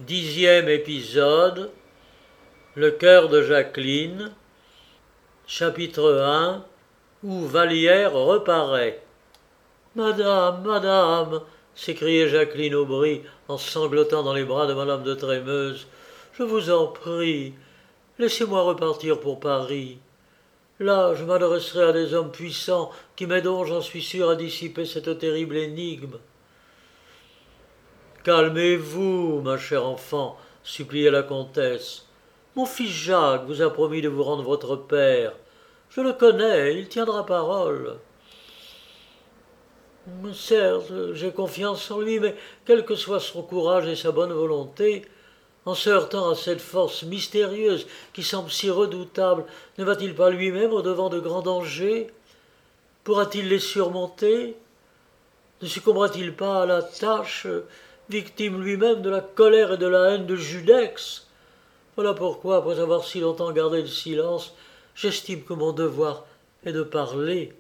10e épisode, le cœur de Jacqueline, chapitre 1, où Vallière reparaît. Madame, madame, s'écriait Jacqueline Aubry en sanglotant dans les bras de madame de Trémeuse, je vous en prie, laissez-moi repartir pour Paris. Là, je m'adresserai à des hommes puissants qui m'aideront, j'en suis sûr, à dissiper cette terrible énigme. Calmez-vous, ma chère enfant, suppliait la comtesse. Mon fils Jacques vous a promis de vous rendre votre père. Je le connais, il tiendra parole. Certes, j'ai confiance en lui, mais quel que soit son courage et sa bonne volonté, en se heurtant à cette force mystérieuse qui semble si redoutable, ne va-t-il pas lui-même au-devant de grands dangers? Pourra-t-il les surmonter? Ne succombera-t-il pas à la tâche, victime lui-même de la colère et de la haine de Judex? Voilà pourquoi, après avoir si longtemps gardé le silence, j'estime que mon devoir est de parler.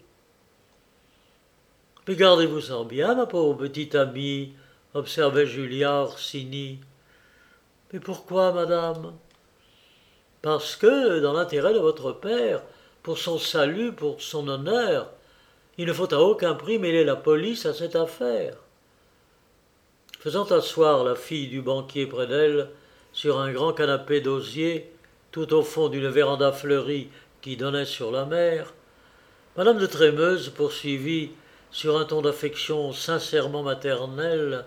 Mais gardez-vous-en bien, ma pauvre petite amie, observait Julia Orsini. Mais pourquoi, madame? Parce que, dans l'intérêt de votre père, pour son salut, pour son honneur, il ne faut à aucun prix mêler la police à cette affaire. Faisant asseoir la fille du banquier près d'elle, sur un grand canapé d'osier, tout au fond d'une véranda fleurie qui donnait sur la mer, madame de Trémeuse poursuivit, sur un ton d'affection sincèrement maternelle,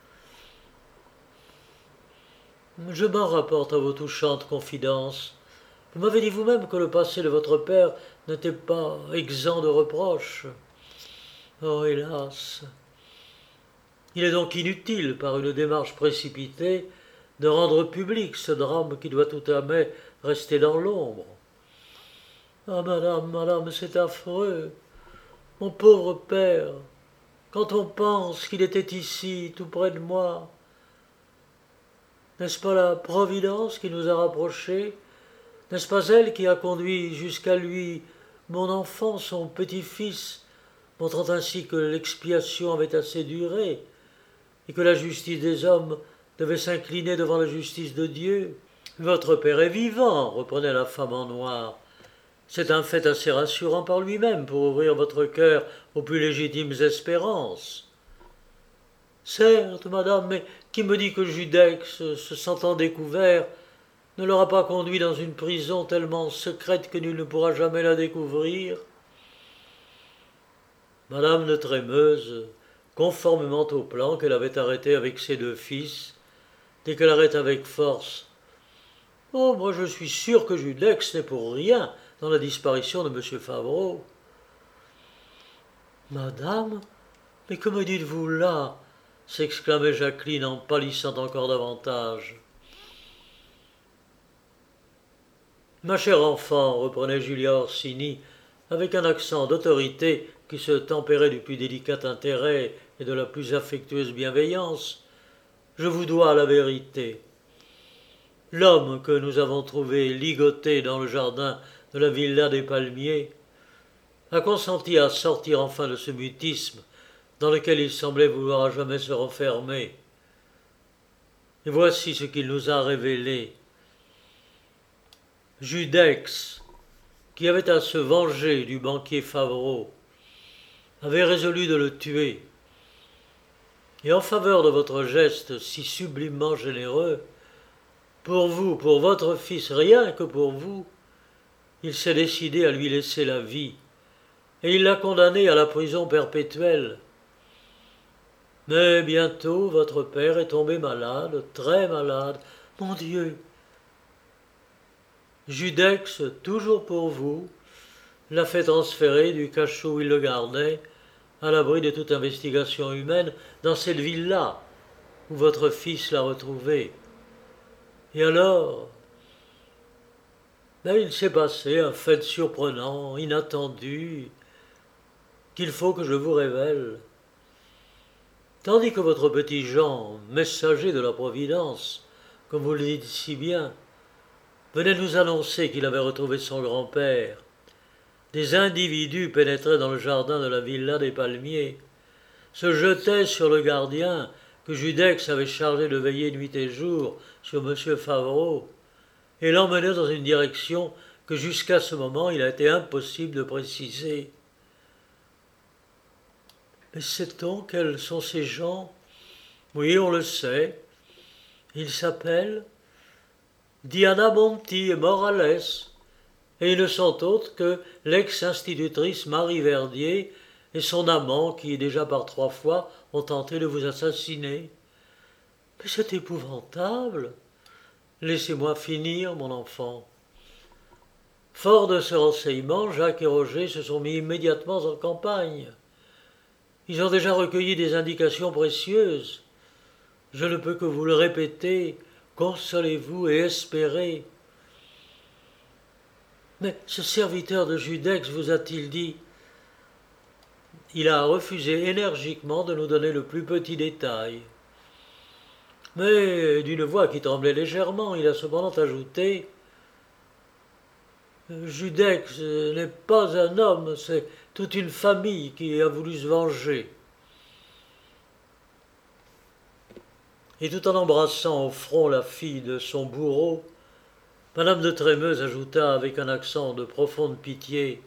« Je m'en rapporte à vos touchantes confidences. Vous m'avez dit vous-même que le passé de votre père n'était pas exempt de reproches. Oh, hélas! Il est donc inutile, par une démarche précipitée, de rendre public ce drame qui doit tout à fait rester dans l'ombre. Ah, madame, madame, c'est affreux. Mon pauvre père, quand on pense qu'il était ici, tout près de moi, n'est-ce pas la Providence qui nous a rapprochés? N'est-ce pas elle qui a conduit jusqu'à lui mon enfant, son petit-fils, montrant ainsi que l'expiation avait assez duré, et que la justice des hommes devait s'incliner devant la justice de Dieu? Votre père est vivant, reprenait la femme en noir. C'est un fait assez rassurant par lui-même pour ouvrir votre cœur aux plus légitimes espérances. Certes, madame, mais qui me dit que Judex, se sentant découvert, ne l'aura pas conduit dans une prison tellement secrète que nul ne pourra jamais la découvrir? Madame de Trémeuse, conformément au plan qu'elle avait arrêté avec ses deux fils, déclarait avec force: « Oh, moi je suis sûr que Judex n'est pour rien dans la disparition de M. Favreau. »« Madame, mais que me dites-vous là ?» s'exclamait Jacqueline en pâlissant encore davantage. « Ma chère enfant, reprenait Julia Orsini, avec un accent d'autorité qui se tempérait du plus délicat intérêt et de la plus affectueuse bienveillance, je vous dois la vérité. L'homme que nous avons trouvé ligoté dans le jardin de la villa des Palmiers a consenti à sortir enfin de ce mutisme dans lequel il semblait vouloir à jamais se renfermer. Et voici ce qu'il nous a révélé. Judex, qui avait à se venger du banquier Favreau, avait résolu de le tuer. Et en faveur de votre geste si sublimement généreux, pour vous, pour votre fils, rien que pour vous, il s'est décidé à lui laisser la vie, et il l'a condamné à la prison perpétuelle. Mais bientôt, votre père est tombé malade, très malade. Mon Dieu! Judex, toujours pour vous, l'a fait transférer du cachot où il le gardait, à l'abri de toute investigation humaine, dans cette ville-là, où votre fils l'a retrouvé. Et alors, il s'est passé un fait surprenant, inattendu, qu'il faut que je vous révèle. Tandis que votre petit Jean, messager de la Providence, comme vous le dites si bien, venait nous annoncer qu'il avait retrouvé son grand-père, des individus pénétraient dans le jardin de la villa des Palmiers, se jetaient sur le gardien que Judex avait chargé de veiller nuit et jour sur M. Favreau, et l'emmenait dans une direction que jusqu'à ce moment il a été impossible de préciser. Mais sait-on quels sont ces gens? Oui, on le sait. Ils s'appellent Diana Monti et Morales, et ils ne sont autres que l'ex-institutrice Marie Verdier et son amant qui, déjà par 3 fois, ont tenté de vous assassiner. Mais c'est épouvantable. Laissez-moi finir, mon enfant. Fort de ce renseignement, Jacques et Roger se sont mis immédiatement en campagne. Ils ont déjà recueilli des indications précieuses. Je ne peux que vous le répéter, consolez-vous et espérez. Mais ce serviteur de Judex vous a-t-il dit? Il a refusé énergiquement de nous donner le plus petit détail. Mais d'une voix qui tremblait légèrement, il a cependant ajouté « Judex n'est pas un homme, c'est toute une famille qui a voulu se venger. » Et tout en embrassant au front la fille de son bourreau, Madame de Trémeuse ajouta avec un accent de profonde pitié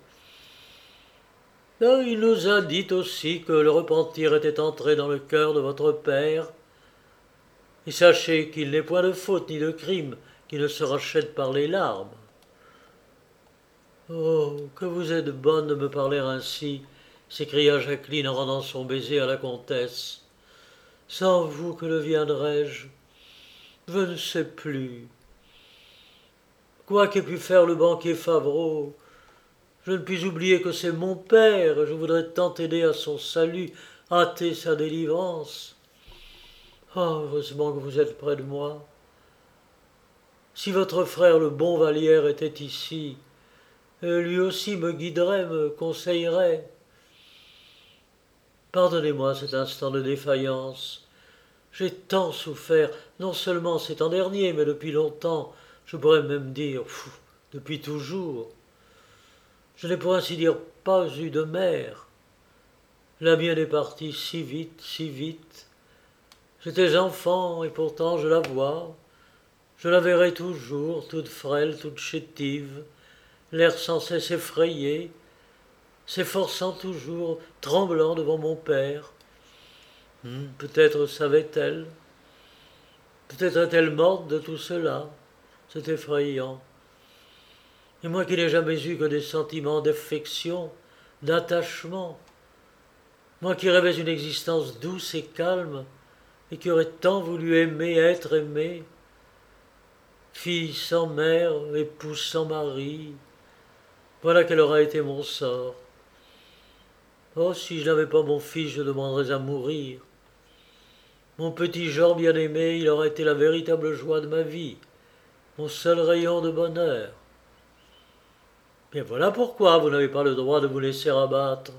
« Il nous a dit aussi que le repentir était entré dans le cœur de votre père, et sachez qu'il n'est point de faute ni de crime qui ne se rachète par les larmes. » « Oh, que vous êtes bonne de me parler ainsi, » s'écria Jacqueline en rendant son baiser à la comtesse. « Sans vous, que deviendrais-je? Je ne sais plus. Quoi qu'ait pu faire le banquier Favreau, je ne puis oublier que c'est mon père, et je voudrais tant aider à son salut, hâter sa délivrance. Oh, heureusement que vous êtes près de moi. Si votre frère le bon Vallière était ici, lui aussi me guiderait, me conseillerait. Pardonnez-moi cet instant de défaillance. J'ai tant souffert, non seulement ces temps derniers, mais depuis longtemps, je pourrais même dire, depuis toujours. Je n'ai pour ainsi dire pas eu de mère. La mienne est partie si vite, si vite. J'étais enfant, et pourtant je la vois. Je la verrai toujours, toute frêle, toute chétive, l'air sans cesse effrayé, s'efforçant toujours, tremblant devant mon père. Peut-être savait-elle, peut-être est-elle morte de tout cela, c'est effrayant. Et moi qui n'ai jamais eu que des sentiments d'affection, d'attachement, moi qui rêvais une existence douce et calme, et qui aurais tant voulu aimer, être aimé, fille sans mère, épouse sans mari, voilà quel aura été mon sort. Oh, si je n'avais pas mon fils, je demanderais à mourir. Mon petit Jean bien-aimé, il aurait été la véritable joie de ma vie, mon seul rayon de bonheur. Bien voilà pourquoi vous n'avez pas le droit de vous laisser abattre.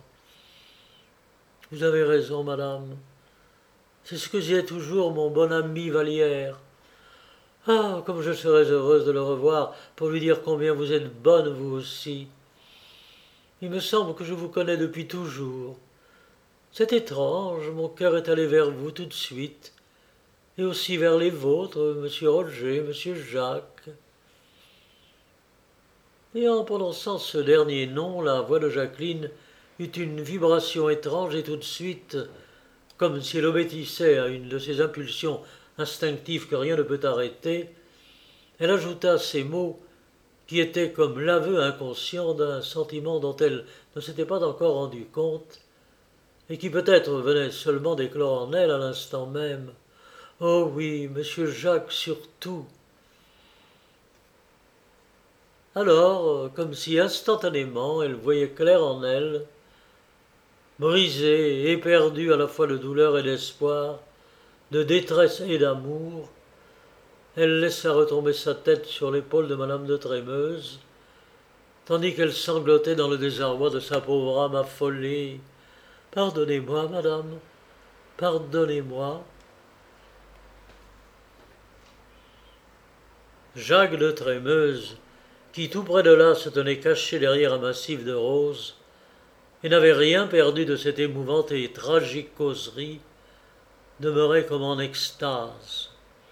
Vous avez raison, madame. C'est ce que disait toujours mon bon ami Vallière. Ah, comme je serais heureuse de le revoir pour lui dire combien vous êtes bonne, vous aussi. Il me semble que je vous connais depuis toujours. C'est étrange, mon cœur est allé vers vous tout de suite, et aussi vers les vôtres, monsieur Roger, monsieur Jacques. » Et en prononçant ce dernier nom, la voix de Jacqueline eut une vibration étrange et tout de suite, comme si elle obéissait à une de ces impulsions instinctives que rien ne peut arrêter, elle ajouta ces mots qui étaient comme l'aveu inconscient d'un sentiment dont elle ne s'était pas encore rendu compte, et qui peut-être venait seulement d'éclore en elle à l'instant même. « Oh oui, monsieur Jacques surtout !» Alors, comme si instantanément elle voyait clair en elle, brisée et éperdue à la fois de douleur et d'espoir, de détresse et d'amour, elle laissa retomber sa tête sur l'épaule de madame de Trémeuse, tandis qu'elle sanglotait dans le désarroi de sa pauvre âme affolée. « Pardonnez-moi, madame, pardonnez-moi. » Jacques de Trémeuse, qui tout près de là se tenait caché derrière un massif de roses, et n'avait rien perdu de cette émouvante et tragique causerie, demeurait comme en extase.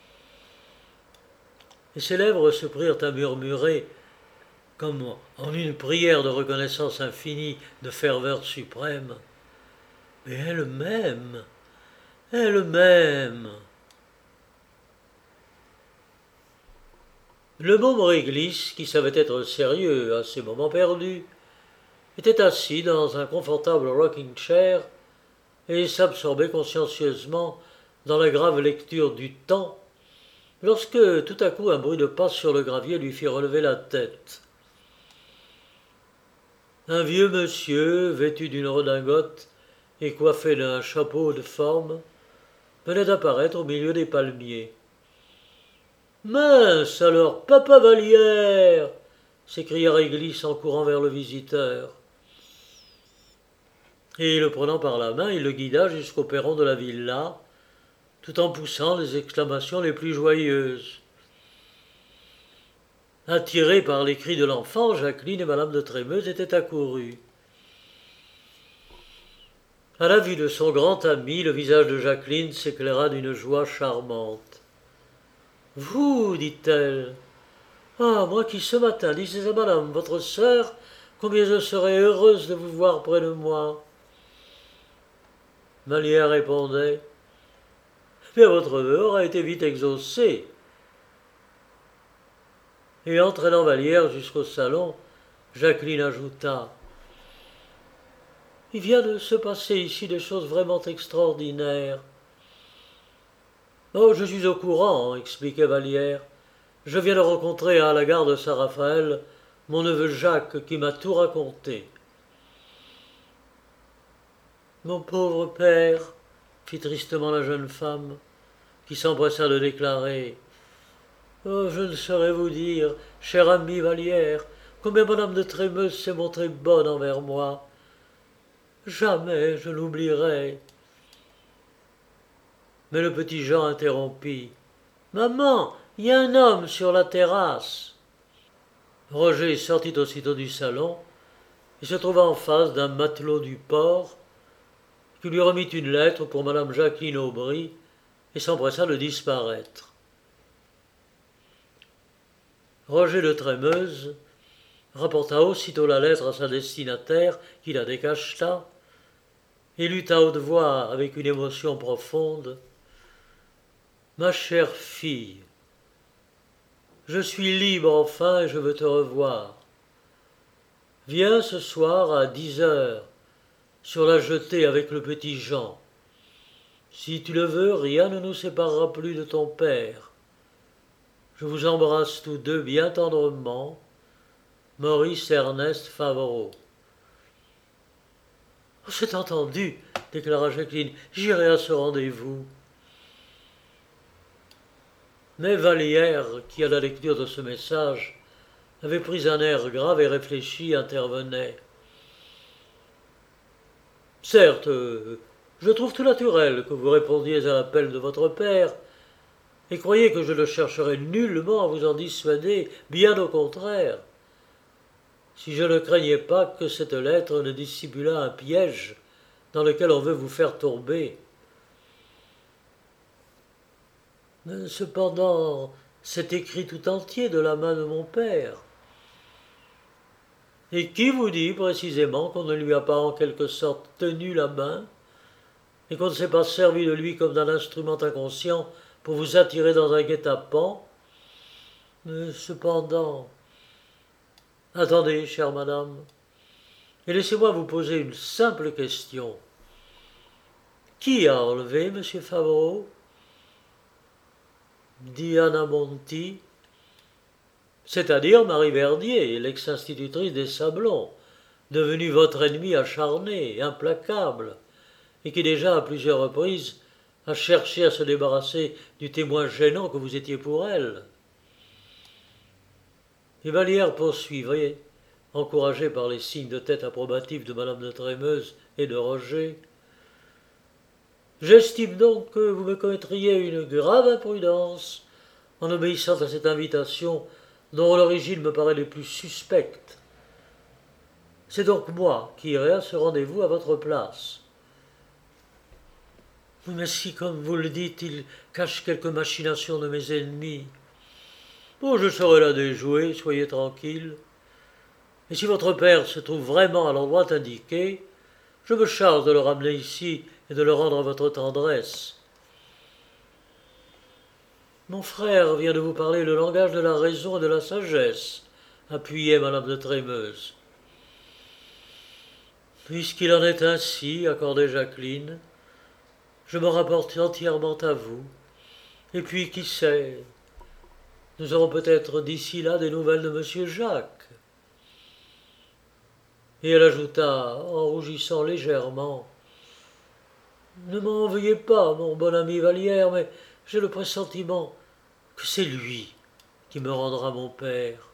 Et ses lèvres se prirent à murmurer, comme en une prière de reconnaissance infinie, de ferveur suprême. Mais elle m'aime, elle m'aime. Le môme Réglisse, qui savait être sérieux à ses moments perdus, était assis dans un confortable rocking-chair et s'absorbait consciencieusement dans la grave lecture du temps, lorsque tout à coup un bruit de pas sur le gravier lui fit relever la tête. Un vieux monsieur, vêtu d'une redingote et coiffé d'un chapeau de forme, venait d'apparaître au milieu des palmiers. « Mince alors, papa Vallière !» s'écria Réglisse en courant vers le visiteur. Et le prenant par la main, il le guida jusqu'au perron de la villa, tout en poussant les exclamations les plus joyeuses. Attirées par les cris de l'enfant, Jacqueline et madame de Trémeuse étaient accourues. À la vue de son grand ami, le visage de Jacqueline s'éclaira d'une joie charmante. « Vous, dit-elle, ah, moi qui ce matin disais à madame, votre sœur, combien je serais heureuse de vous voir près de moi. » Vallière répondait, « Mais votre vœu aura été vite exaucé. » Et entraînant Vallière jusqu'au salon, Jacqueline ajouta, « Il vient de se passer ici des choses vraiment extraordinaires. »« Oh, je suis au courant, expliquait Vallière. Je viens de rencontrer à la gare de Saint-Raphaël mon neveu Jacques qui m'a tout raconté. » « Mon pauvre père, fit tristement la jeune femme, qui s'empressa de déclarer, « Oh, je ne saurais vous dire, cher ami Vallière, combien madame de Trémeuse s'est montrée bonne envers moi. Jamais je l'oublierai. » Mais le petit Jean interrompit. « Maman, il y a un homme sur la terrasse. » Roger sortit aussitôt du salon et se trouva en face d'un matelot du port qui lui remit une lettre pour madame Jacqueline Aubry et s'empressa de disparaître. Roger de Trémeuse rapporta aussitôt la lettre à sa destinataire qui la décacheta et lut à haute voix avec une émotion profonde. « Ma chère fille, je suis libre enfin et je veux te revoir. Viens ce soir à 10 heures sur la jetée avec le petit Jean. Si tu le veux, rien ne nous séparera plus de ton père. Je vous embrasse tous deux bien tendrement. Maurice Ernest Favoraux. » « C'est entendu, déclara Jacqueline, j'irai à ce rendez-vous. » Mais Vallière, qui à la lecture de ce message avait pris un air grave et réfléchi, intervenait. « Certes, je trouve tout naturel que vous répondiez à l'appel de votre père, et croyez que je ne chercherai nullement à vous en dissuader, bien au contraire, si je ne craignais pas que cette lettre ne dissimulât un piège dans lequel on veut vous faire tomber. Cependant, c'est écrit tout entier de la main de mon père. Et qui vous dit précisément qu'on ne lui a pas en quelque sorte tenu la main et qu'on ne s'est pas servi de lui comme d'un instrument inconscient pour vous attirer dans un guet-apens? Cependant, attendez, chère madame, et laissez-moi vous poser une simple question. Qui a enlevé M. Favoraux? Diana Monti, c'est-à-dire Marie Verdier, l'ex-institutrice des Sablons, devenue votre ennemie acharnée, implacable, et qui déjà à plusieurs reprises a cherché à se débarrasser du témoin gênant que vous étiez pour elle. Et Vallière poursuivait, encouragé par les signes de tête approbatifs de madame de Trémeuse et de Roger. J'estime donc que vous me commettriez une grave imprudence en obéissant à cette invitation dont l'origine me paraît les plus suspecte. C'est donc moi qui irai à ce rendez-vous à votre place. Mais si, comme vous le dites, il cache quelques machinations de mes ennemis, bon, je serai là déjoué, soyez tranquille. Et si votre père se trouve vraiment à l'endroit indiqué, je me charge de le ramener ici et de le rendre à votre tendresse. Mon frère vient de vous parler le langage de la raison et de la sagesse, appuyait madame de Trémeuse. Puisqu'il en est ainsi, accordait Jacqueline, je me rapporte entièrement à vous. Et puis, qui sait, nous aurons peut-être d'ici là des nouvelles de monsieur Jacques. Et elle ajouta, en rougissant légèrement, ne m'en veuillez pas, mon bon ami Vallière, mais j'ai le pressentiment que c'est lui qui me rendra mon père.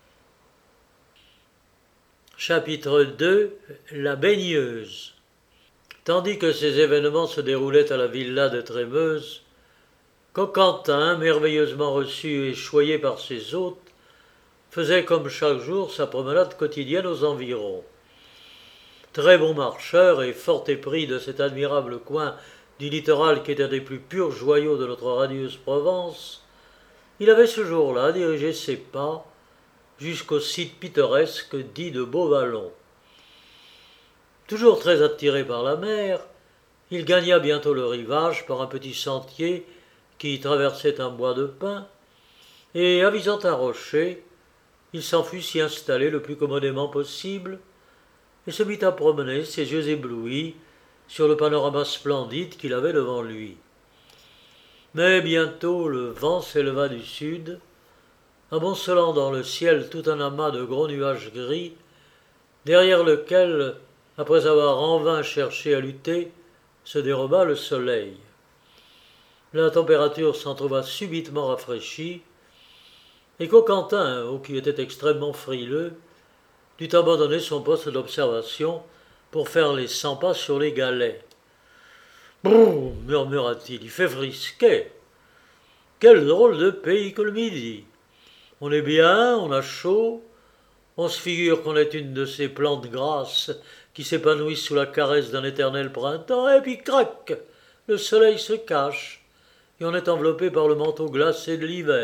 Chapitre 2. La baigneuse. Tandis que ces événements se déroulaient à la villa de Trémeuse, Coquentin, merveilleusement reçu et choyé par ses hôtes, faisait comme chaque jour sa promenade quotidienne aux environs. Très bon marcheur et fort épris de cet admirable coin du littoral qui est un des plus purs joyaux de notre radieuse Provence, il avait ce jour-là dirigé ses pas jusqu'au site pittoresque dit de Beauvallon. Toujours très attiré par la mer, il gagna bientôt le rivage par un petit sentier qui traversait un bois de pins, et, avisant un rocher, il s'en fut s'y installer le plus commodément possible, et se mit à promener ses yeux éblouis sur le panorama splendide qu'il avait devant lui. Mais bientôt le vent s'éleva du sud, amoncelant dans le ciel tout un amas de gros nuages gris, derrière lequel, après avoir en vain cherché à lutter, se déroba le soleil. La température s'en trouva subitement rafraîchie, et Coquentin, qui était extrêmement frileux, dut abandonner son poste d'observation pour faire les 100 pas sur les galets. « Brrr » murmura-t-il, « il fait frisquet. Quel drôle de pays que le Midi. On est bien, on a chaud, on se figure qu'on est une de ces plantes grasses qui s'épanouissent sous la caresse d'un éternel printemps, et puis crac, le soleil se cache, et on est enveloppé par le manteau glacé de l'hiver. »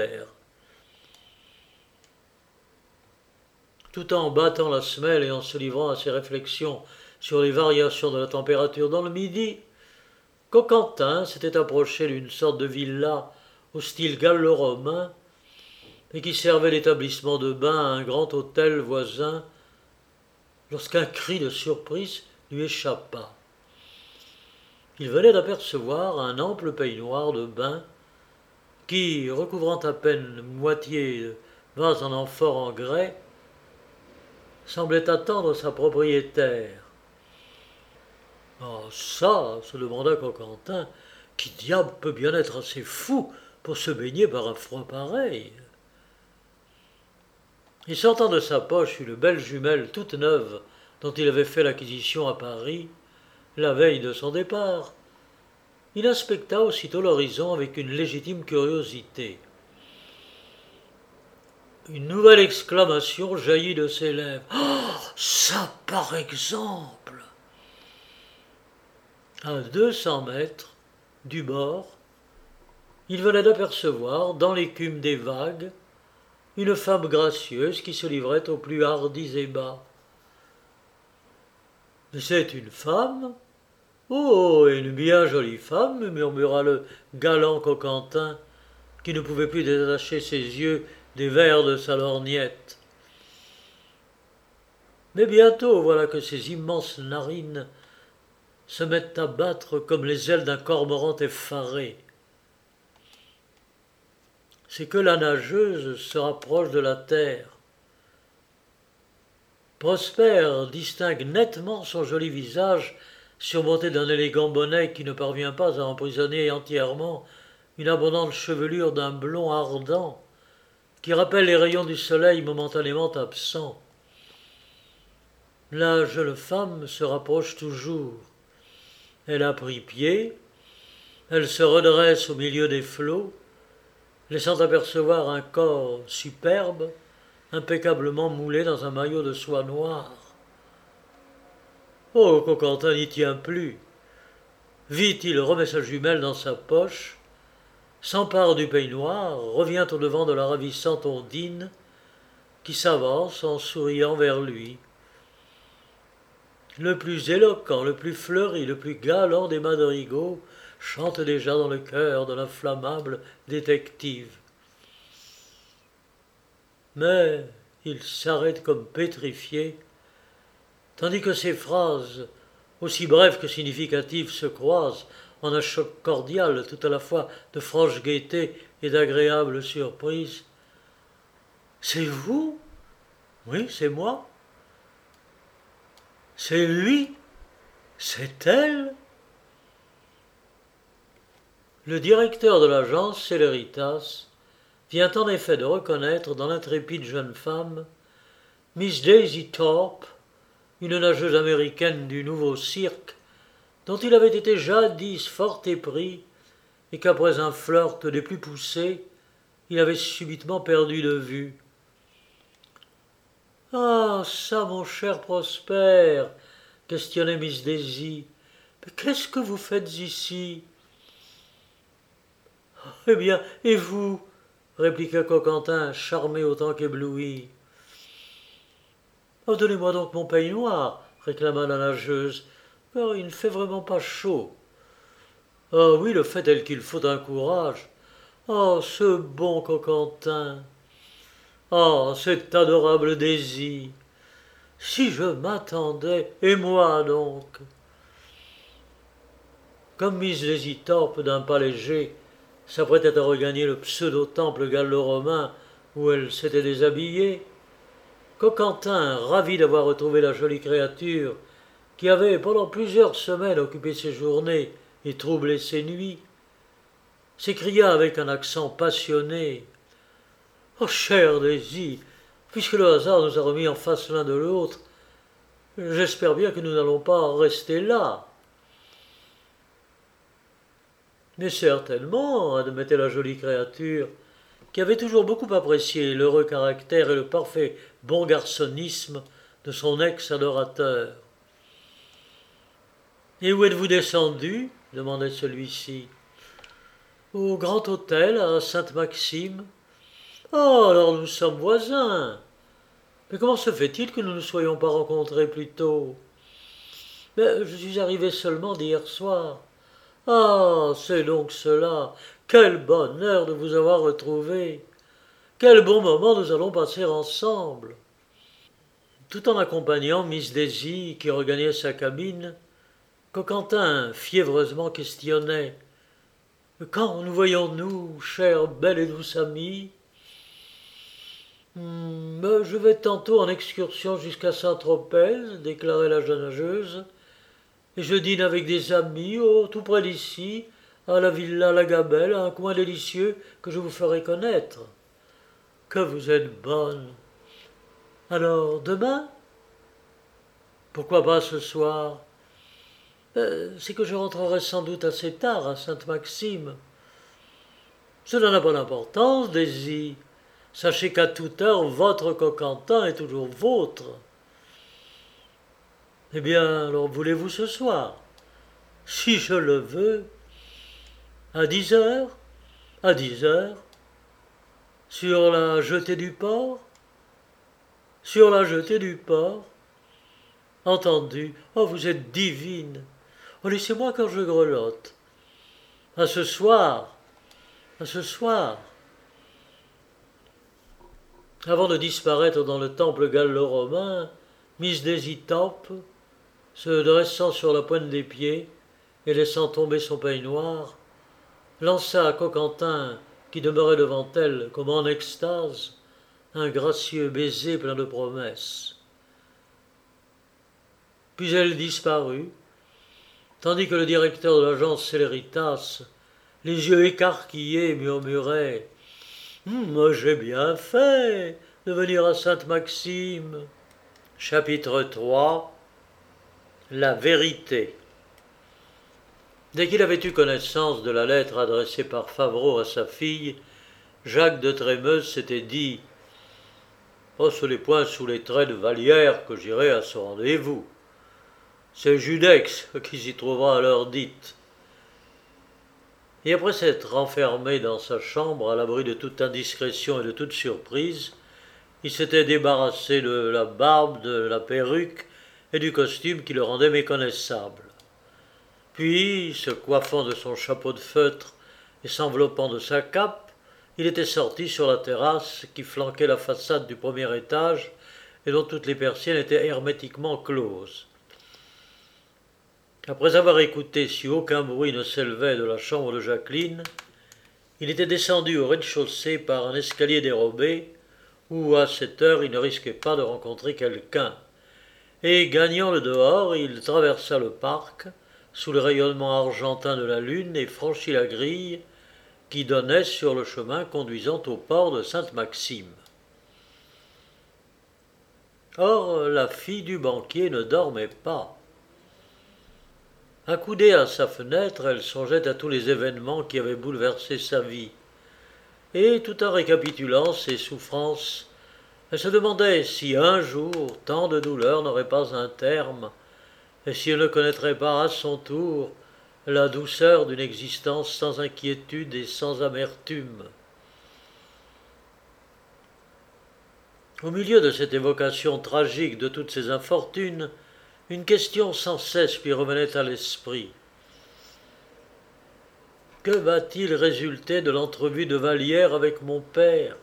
Tout en battant la semelle et en se livrant à ses réflexions sur les variations de la température dans le Midi, Coquentin s'était approché d'une sorte de villa au style gallo-romain et qui servait d'établissement de bain à un grand hôtel voisin, lorsqu'un cri de surprise lui échappa. Il venait d'apercevoir un ample peignoir de bain qui, recouvrant à peine moitié de vase en amphore en grès, semblait attendre sa propriétaire. « Ah ça !» se demanda Coquentin, « qui diable peut bien être assez fou pour se baigner par un froid pareil ?» Et sortant de sa poche une belle jumelle toute neuve dont il avait fait l'acquisition à Paris, la veille de son départ, il inspecta aussitôt l'horizon avec une légitime curiosité. Une nouvelle exclamation jaillit de ses lèvres. « Oh, ça par exemple !» À 200 mètres du bord, il venait d'apercevoir, dans l'écume des vagues, une femme gracieuse qui se livrait aux plus hardis ébats. « C'est une femme ? Oh, une bien jolie femme !» murmura le galant Coquentin, qui ne pouvait plus détacher ses yeux des verres de sa lorgnette. Mais bientôt, voilà que ses immenses narines se mettent à battre comme les ailes d'un cormoran effaré. C'est que la nageuse se rapproche de la terre. Prosper distingue nettement son joli visage surmonté d'un élégant bonnet qui ne parvient pas à emprisonner entièrement une abondante chevelure d'un blond ardent qui rappelle les rayons du soleil momentanément absents. La jeune femme se rapproche toujours. Elle a pris pied, elle se redresse au milieu des flots, laissant apercevoir un corps superbe, impeccablement moulé dans un maillot de soie noire. Oh, Coquentin n'y tient plus. Vite, il remet sa jumelle dans sa poche, s'empare du peignoir, revient au-devant de la ravissante Ondine, qui s'avance en souriant vers lui. Le plus éloquent, le plus fleuri, le plus galant des madrigaux chante déjà dans le cœur de l'inflammable détective. Mais il s'arrête comme pétrifié, tandis que ses phrases, aussi brèves que significatives, se croisent en un choc cordial tout à la fois de franche gaieté et d'agréable surprise. C'est vous? Oui, c'est moi. C'est lui? C'est elle? Le directeur de l'agence Celeritas vient en effet de reconnaître dans l'intrépide jeune femme Miss Daisy Thorpe, une nageuse américaine du nouveau cirque, dont il avait été jadis fort épris et qu'après un flirt des plus poussés, il avait subitement perdu de vue. Ah, ça, mon cher Prosper, questionnait Miss Daisy. Mais qu'est-ce que vous faites ici? Eh bien, et vous? Répliqua Coquentin, charmé autant qu'ébloui. Oh, donnez-moi donc mon peignoir, réclama la nageuse, car il ne fait vraiment pas chaud. Ah oui, le fait est qu'il faut un courage. Oh, ce bon Coquentin. Ah, cet adorable Daisy. Si je m'attendais, et moi donc. Comme Miss Daisy Thorpe d'un pas léger s'apprêtait à regagner le pseudo-temple gallo-romain où elle s'était déshabillée, Coquentin, ravi d'avoir retrouvé la jolie créature qui avait pendant plusieurs semaines occupé ses journées et troublé ses nuits, s'écria avec un accent passionné. Oh, chère Daisy, puisque le hasard nous a remis en face l'un de l'autre, j'espère bien que nous n'allons pas rester là. Mais certainement, admettait la jolie créature, qui avait toujours beaucoup apprécié l'heureux caractère et le parfait bon garçonnisme de son ex-adorateur. Et où êtes-vous descendu? Demandait celui-ci. Au Grand Hôtel à Sainte-Maxime. Oh, alors nous sommes voisins. Mais comment se fait-il que nous ne nous soyons pas rencontrés plus tôt? Mais je suis arrivé seulement d'hier soir. Ah, c'est donc cela. Quel bonheur de vous avoir retrouvé. Quel bon moment nous allons passer ensemble. Tout en accompagnant Miss Daisy, qui regagnait sa cabine, Coquentin fiévreusement questionnait. Quand nous voyons-nous, chère belle et douce amie? Je vais tantôt en excursion jusqu'à Saint-Tropez, déclarait la jeune nageuse, et je dîne avec des amis, tout près d'ici, à la villa La Gabelle, un coin délicieux que je vous ferai connaître. Que vous êtes bonne. Alors, demain? Pourquoi pas ce soir? C'est que je rentrerai sans doute assez tard à Sainte-Maxime. Cela n'a pas d'importance, Daisy. Sachez qu'à toute heure, votre Coquentin est toujours vôtre. Eh bien, alors voulez-vous ce soir? Si je le veux. À 10 heures? À 10 heures. Sur la jetée du port? Sur la jetée du port. Entendu. Oh, vous êtes divine. Oh, laissez-moi quand je grelotte. À ce soir. À ce soir. Avant de disparaître dans le temple gallo-romain, Miss Daisy Thorpe, se dressant sur la pointe des pieds et laissant tomber son peignoir, lança à Coquentin, qui demeurait devant elle comme en extase, un gracieux baiser plein de promesses. Puis elle disparut, tandis que le directeur de l'agence Celeritas, les yeux écarquillés, murmurait « J'ai bien fait de venir à Sainte-Maxime ». Chapitre 3. La vérité. Dès qu'il avait eu connaissance de la lettre adressée par Favreau à sa fille, Jacques de Trémeuse s'était dit « Oh, ce n'est point sous les traits de Vallière que j'irai à ce rendez-vous. C'est Judex qui s'y trouvera à l'heure dite. et après s'être renfermé dans sa chambre à l'abri de toute indiscrétion et de toute surprise, il s'était débarrassé de la barbe, de la perruque et du costume qui le rendait méconnaissable. Puis, se coiffant de son chapeau de feutre et s'enveloppant de sa cape, il était sorti sur la terrasse qui flanquait la façade du premier étage et dont toutes les persiennes étaient hermétiquement closes. Après avoir écouté si aucun bruit ne s'élevait de la chambre de Jacqueline, il était descendu au rez-de-chaussée par un escalier dérobé, où à cette heure il ne risquait pas de rencontrer quelqu'un, et gagnant le dehors, il traversa le parc, sous le rayonnement argentin de la lune, et franchit la grille qui donnait sur le chemin conduisant au port de Sainte-Maxime. Or, la fille du banquier ne dormait pas. Accoudée à sa fenêtre, elle songeait à tous les événements qui avaient bouleversé sa vie. Et tout en récapitulant ses souffrances, elle se demandait si un jour tant de douleurs n'auraient pas un terme, et si elle ne connaîtrait pas à son tour la douceur d'une existence sans inquiétude et sans amertume. Au milieu de cette évocation tragique de toutes ces infortunes, une question sans cesse lui revenait à l'esprit. Que va-t-il résulter de l'entrevue de Vallière avec mon père?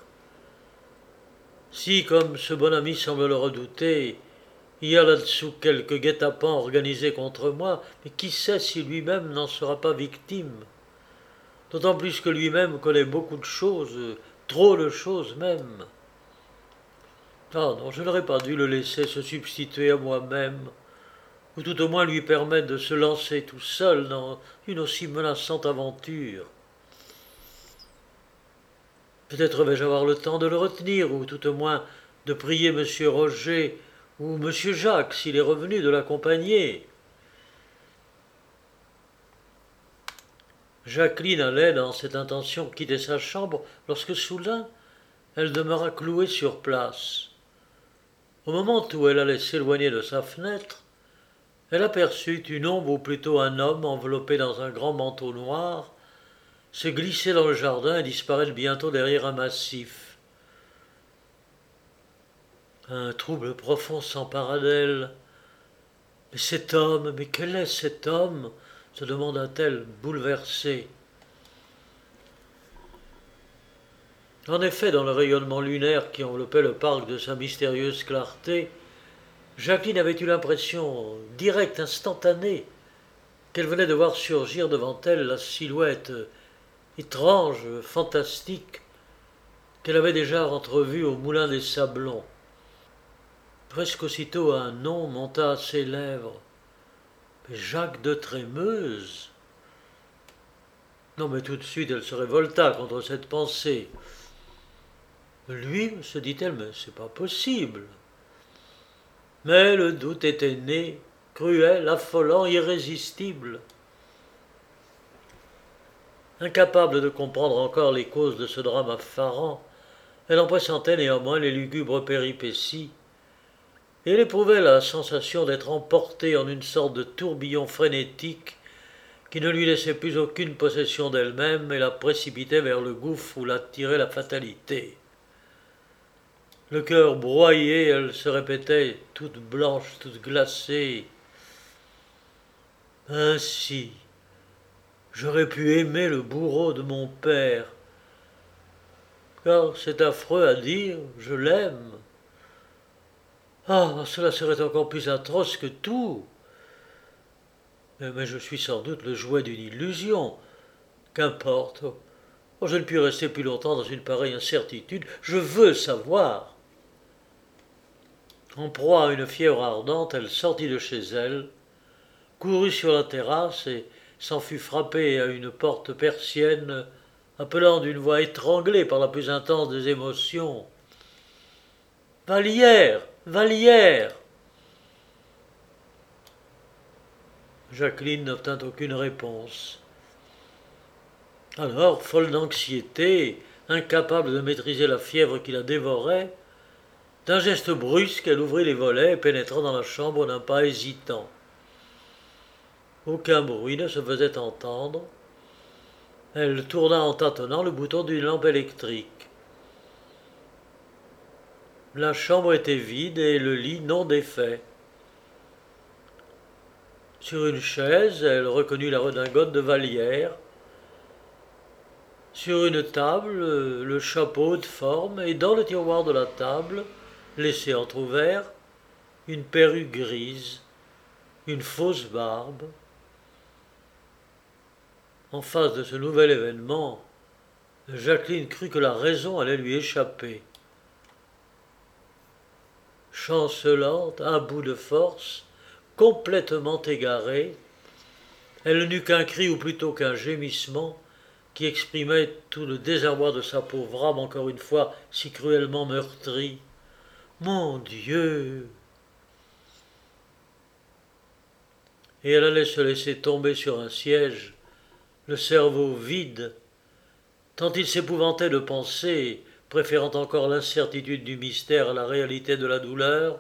Si, comme ce bon ami semble le redouter, il y a là-dessous quelque guet-apens organisé contre moi, mais qui sait si lui-même n'en sera pas victime? D'autant plus que lui-même connaît beaucoup de choses, trop de choses même. Ah non, je n'aurais pas dû le laisser se substituer à moi-même, ou tout au moins lui permettre de se lancer tout seul dans une aussi menaçante aventure. Peut-être vais-je avoir le temps de le retenir, ou tout au moins de prier M. Roger ou M. Jacques, s'il est revenu, de l'accompagner. Jacqueline allait, dans cette intention, quitter sa chambre, lorsque soudain, elle demeura clouée sur place. Au moment où elle allait s'éloigner de sa fenêtre, elle aperçut une ombre, ou plutôt un homme enveloppé dans un grand manteau noir, se glisser dans le jardin et disparaître bientôt derrière un massif. Un trouble profond s'empara d'elle. Mais cet homme, mais quel est cet homme? Se demanda-t-elle, bouleversée. En effet, dans le rayonnement lunaire qui enveloppait le parc de sa mystérieuse clarté, Jacqueline avait eu l'impression directe, instantanée, qu'elle venait de voir surgir devant elle la silhouette étrange, fantastique, qu'elle avait déjà entrevue au Moulin des Sablons. Presque aussitôt un nom monta à ses lèvres. Mais Jacques de Trémeuse. Non, mais tout de suite elle se révolta contre cette pensée. Lui, se dit-elle, mais c'est pas possible. Mais le doute était né, cruel, affolant, irrésistible. Incapable de comprendre encore les causes de ce drame effarant, elle en pressentait néanmoins les lugubres péripéties, et elle éprouvait la sensation d'être emportée en une sorte de tourbillon frénétique qui ne lui laissait plus aucune possession d'elle-même et la précipitait vers le gouffre où l'attirait la fatalité. Le cœur broyé, elle se répétait, toute blanche, toute glacée. Ainsi, j'aurais pu aimer le bourreau de mon père. Car c'est affreux à dire, je l'aime. Ah, cela serait encore plus atroce que tout. Mais je suis sans doute le jouet d'une illusion. Qu'importe. Oh, je ne puis rester plus longtemps dans une pareille incertitude. Je veux savoir. En proie à une fièvre ardente, elle sortit de chez elle, courut sur la terrasse et s'en fut frappée à une porte persienne, appelant d'une voix étranglée par la plus intense des émotions. « Vallière! Vallière !» Jacqueline n'obtint aucune réponse. Alors, folle d'anxiété, incapable de maîtriser la fièvre qui la dévorait, d'un geste brusque, elle ouvrit les volets et pénétra dans la chambre d'un pas hésitant. Aucun bruit ne se faisait entendre. Elle tourna en tâtonnant le bouton d'une lampe électrique. La chambre était vide et le lit non défait. Sur une chaise, elle reconnut la redingote de Vallière. Sur une table, le chapeau de forme, et dans le tiroir de la table, laissé entr'ouvert, une perruque grise, une fausse barbe. En face de ce nouvel événement, Jacqueline crut que la raison allait lui échapper. Chancelante, à bout de force, complètement égarée, elle n'eut qu'un cri ou plutôt qu'un gémissement qui exprimait tout le désarroi de sa pauvre âme encore une fois si cruellement meurtrie. Mon Dieu! Et elle allait se laisser tomber sur un siège, le cerveau vide, tant il s'épouvantait de penser, préférant encore l'incertitude du mystère à la réalité de la douleur,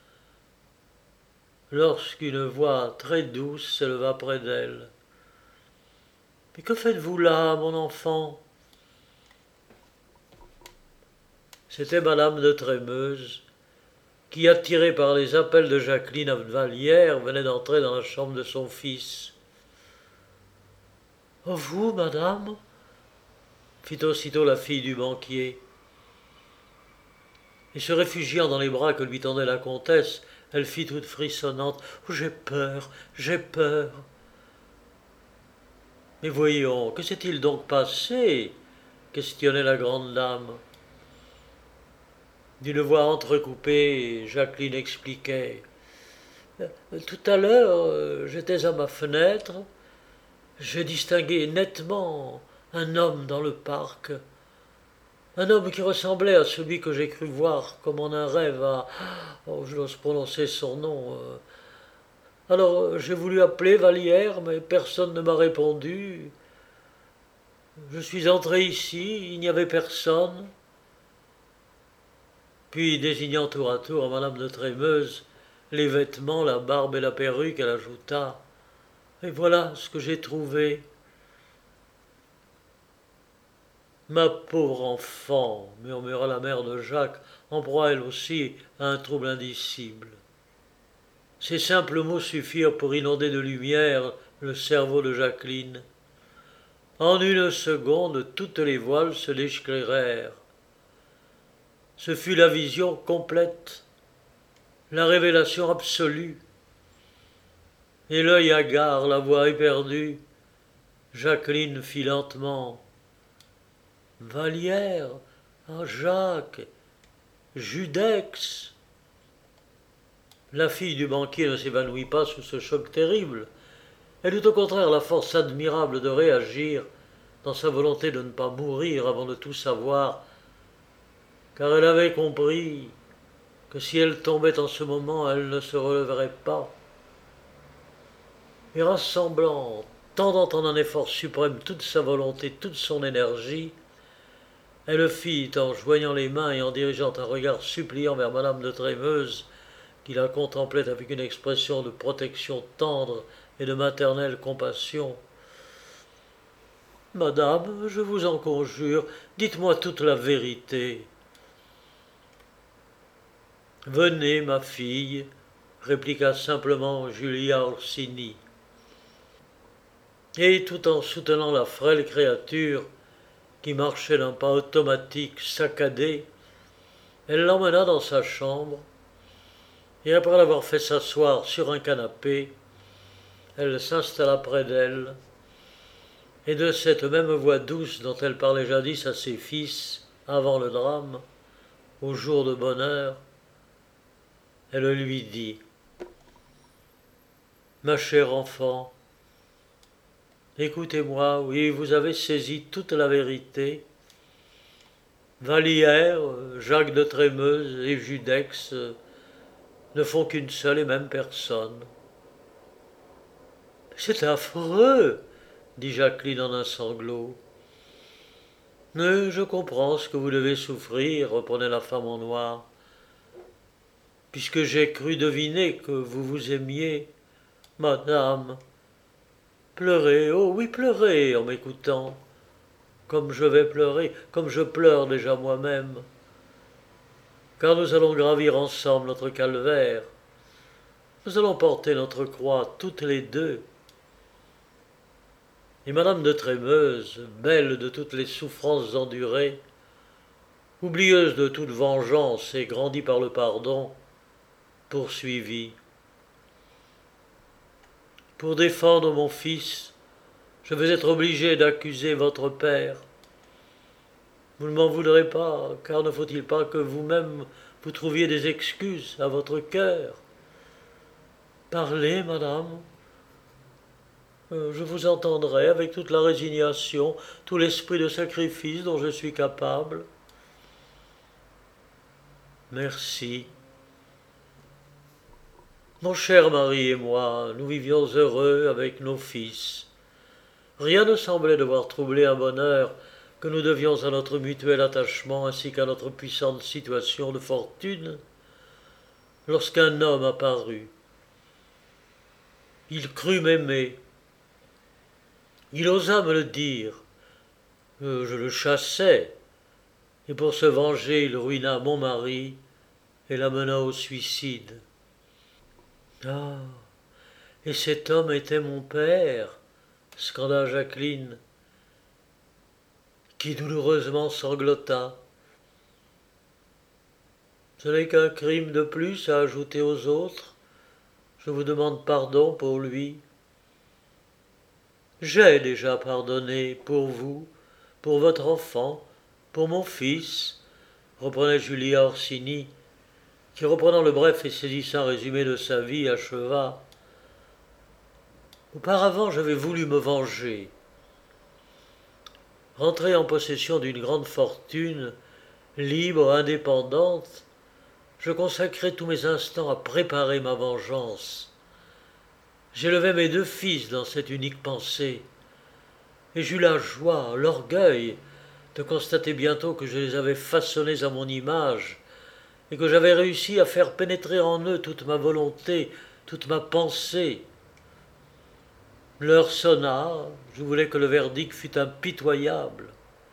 lorsqu'une voix très douce s'éleva près d'elle. « Mais que faites-vous là, mon enfant ?» C'était madame de Trémeuse, qui, attirée par les appels de Jacqueline à Vallière, venait d'entrer dans la chambre de son fils. « Oh, vous, madame ?» fit aussitôt la fille du banquier. Et se réfugiant dans les bras que lui tendait la comtesse, elle fit toute frissonnante. « Oh, j'ai peur, j'ai peur. » « Mais voyons, que s'est-il donc passé ?» questionnait la grande dame. D'une voix entrecoupée, Jacqueline expliquait. « Tout à l'heure, j'étais à ma fenêtre. J'ai distingué nettement un homme dans le parc. Un homme qui ressemblait à celui que j'ai cru voir comme en un rêve à... Oh, je n'ose prononcer son nom. Alors j'ai voulu appeler Vallière, mais personne ne m'a répondu. Je suis entré ici, il n'y avait personne. » Puis, désignant tour à tour à madame de Trémeuse les vêtements, la barbe et la perruque, elle ajouta « Et voilà ce que j'ai trouvé. » « Ma pauvre enfant, murmura la mère de Jacques, en proie elle aussi à un trouble indicible. Ces simples mots suffirent pour inonder de lumière le cerveau de Jacqueline. En une seconde, toutes les voiles se déclairèrent. Ce fut la vision complète, la révélation absolue. Et l'œil hagard, la voix éperdue, Jacqueline fit lentement. Vallière, ah Jacques, Judex. La fille du banquier ne s'évanouit pas sous ce choc terrible. Elle eut au contraire la force admirable de réagir dans sa volonté de ne pas mourir avant de tout savoir, car elle avait compris que si elle tombait en ce moment, elle ne se releverait pas. Et rassemblant, tendant en un effort suprême toute sa volonté, toute son énergie, elle fit, en joignant les mains et en dirigeant un regard suppliant vers madame de Trémeuse, qui la contemplait avec une expression de protection tendre et de maternelle compassion. « Madame, je vous en conjure, dites-moi toute la vérité. »« Venez, ma fille, » répliqua simplement Julia Orsini. Et tout en soutenant la frêle créature, qui marchait d'un pas automatique, saccadé, elle l'emmena dans sa chambre, et après l'avoir fait s'asseoir sur un canapé, elle s'installa près d'elle, et de cette même voix douce dont elle parlait jadis à ses fils, avant le drame, au jour de bonheur, elle lui dit « Ma chère enfant, écoutez-moi, oui, vous avez saisi toute la vérité. Vallière, Jacques de Trémeuse et Judex ne font qu'une seule et même personne. » « C'est affreux, dit Jacqueline en un sanglot. « Mais je comprends ce que vous devez souffrir, reprenait la femme en noir, puisque j'ai cru deviner que vous vous aimiez. Madame, pleurez, oh oui, pleurez en m'écoutant. comme je vais pleurer, comme je pleure déjà moi-même, car nous allons gravir ensemble notre calvaire, nous allons porter notre croix toutes les deux. Et Madame de Trémeuse, belle de toutes les souffrances endurées, oublieuse de toute vengeance et grandie par le pardon, poursuivit. Pour défendre mon fils, je vais être obligée d'accuser votre père. Vous ne m'en voudrez pas, car ne faut-il pas que vous-même vous trouviez des excuses à votre cœur? Parlez, madame. Je vous entendrai avec toute la résignation, tout l'esprit de sacrifice dont je suis capable. Merci. Mon cher mari et moi, nous vivions heureux avec nos fils. Rien ne semblait devoir troubler un bonheur que nous devions à notre mutuel attachement ainsi qu'à notre puissante situation de fortune, lorsqu'un homme apparut. Il crut m'aimer. Il osa me le dire. Je le chassais, et pour se venger, il ruina mon mari et l'amena au suicide. Ah, et cet homme était mon père, scanda Jacqueline, qui douloureusement sanglota. Ce n'est qu'un crime de plus à ajouter aux autres. Je vous demande pardon pour lui. J'ai déjà pardonné pour vous, pour votre enfant, pour mon fils, reprenait Julia Orsini, qui, reprenant le bref et saisissant résumé de sa vie, acheva. Auparavant, j'avais voulu me venger. Rentré en possession d'une grande fortune, libre, indépendante, je consacrai tous mes instants à préparer ma vengeance. J'élevai mes deux fils dans cette unique pensée, et j'eus la joie, l'orgueil de constater bientôt que je les avais façonnés à mon image, et que j'avais réussi à faire pénétrer en eux toute ma volonté, toute ma pensée. L'heure sonna, je voulais que le verdict fût impitoyable.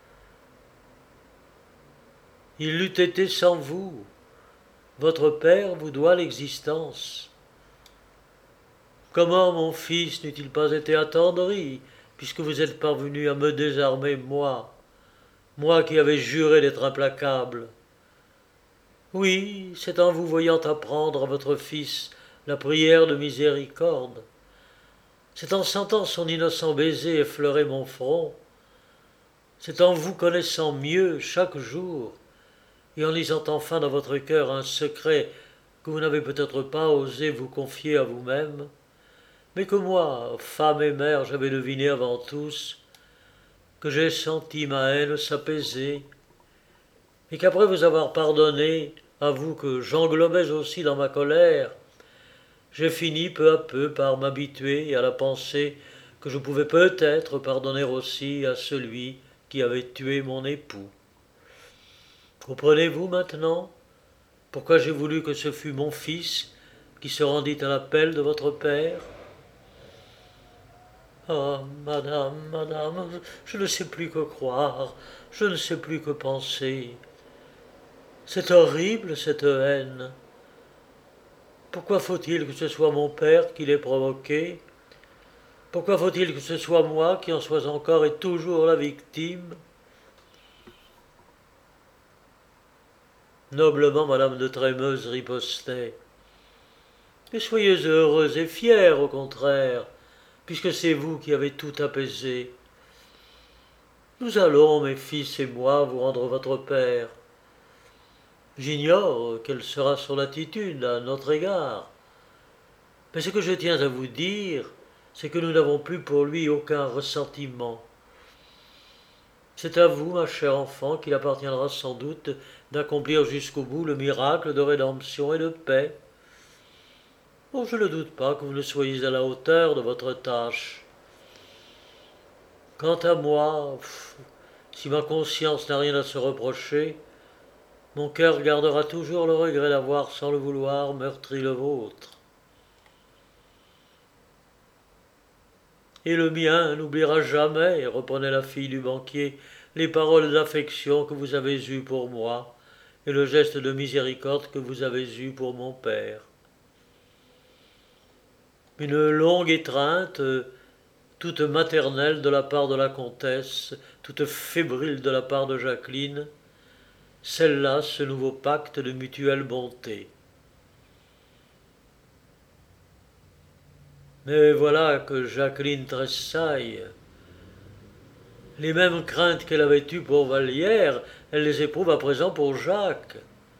Il l'eût été sans vous. Votre père vous doit l'existence. Comment mon fils n'eût-il pas été attendri, puisque vous êtes parvenu à me désarmer, moi qui avais juré d'être implacable? Oui, c'est en vous voyant apprendre à votre fils la prière de miséricorde. C'est en sentant son innocent baiser effleurer mon front. C'est en vous connaissant mieux chaque jour, et en lisant enfin dans votre cœur un secret que vous n'avez peut-être pas osé vous confier à vous-même, mais que moi, femme et mère, j'avais deviné avant tous, que j'ai senti ma haine s'apaiser, et qu'après vous avoir pardonné, à vous que j'englobais aussi dans ma colère, j'ai fini peu à peu par m'habituer à la pensée que je pouvais peut-être pardonner aussi à celui qui avait tué mon époux. Comprenez-vous maintenant pourquoi j'ai voulu que ce fût mon fils qui se rendit à l'appel de votre père? Ah, madame, madame, je ne sais plus que croire, je ne sais plus que penser. C'est horrible, cette haine. Pourquoi faut-il que ce soit mon père qui l'ait provoquée? Pourquoi faut-il que ce soit moi qui en sois encore et toujours la victime? Noblement, madame de Trémeuse ripostait. Mais soyez heureuse et fière, au contraire, puisque c'est vous qui avez tout apaisé. Nous allons, mes fils et moi, vous rendre votre père. J'ignore quelle sera son attitude à notre égard. Mais ce que je tiens à vous dire, c'est que nous n'avons plus pour lui aucun ressentiment. C'est à vous, ma chère enfant, qu'il appartiendra sans doute d'accomplir jusqu'au bout le miracle de rédemption et de paix. Oh, je ne doute pas que vous ne soyez à la hauteur de votre tâche. Quant à moi, si ma conscience n'a rien à se reprocher, mon cœur gardera toujours le regret d'avoir, sans le vouloir, meurtri le vôtre. Et le mien n'oubliera jamais, reprenait la fille du banquier, les paroles d'affection que vous avez eues pour moi et le geste de miséricorde que vous avez eu pour mon père. Une longue étreinte, toute maternelle de la part de la comtesse, toute fébrile de la part de Jacqueline, celle-là, ce nouveau pacte de mutuelle bonté. Mais voilà que Jacqueline tressaille. Les mêmes craintes qu'elle avait eues pour Vallière, elle les éprouve à présent pour Jacques.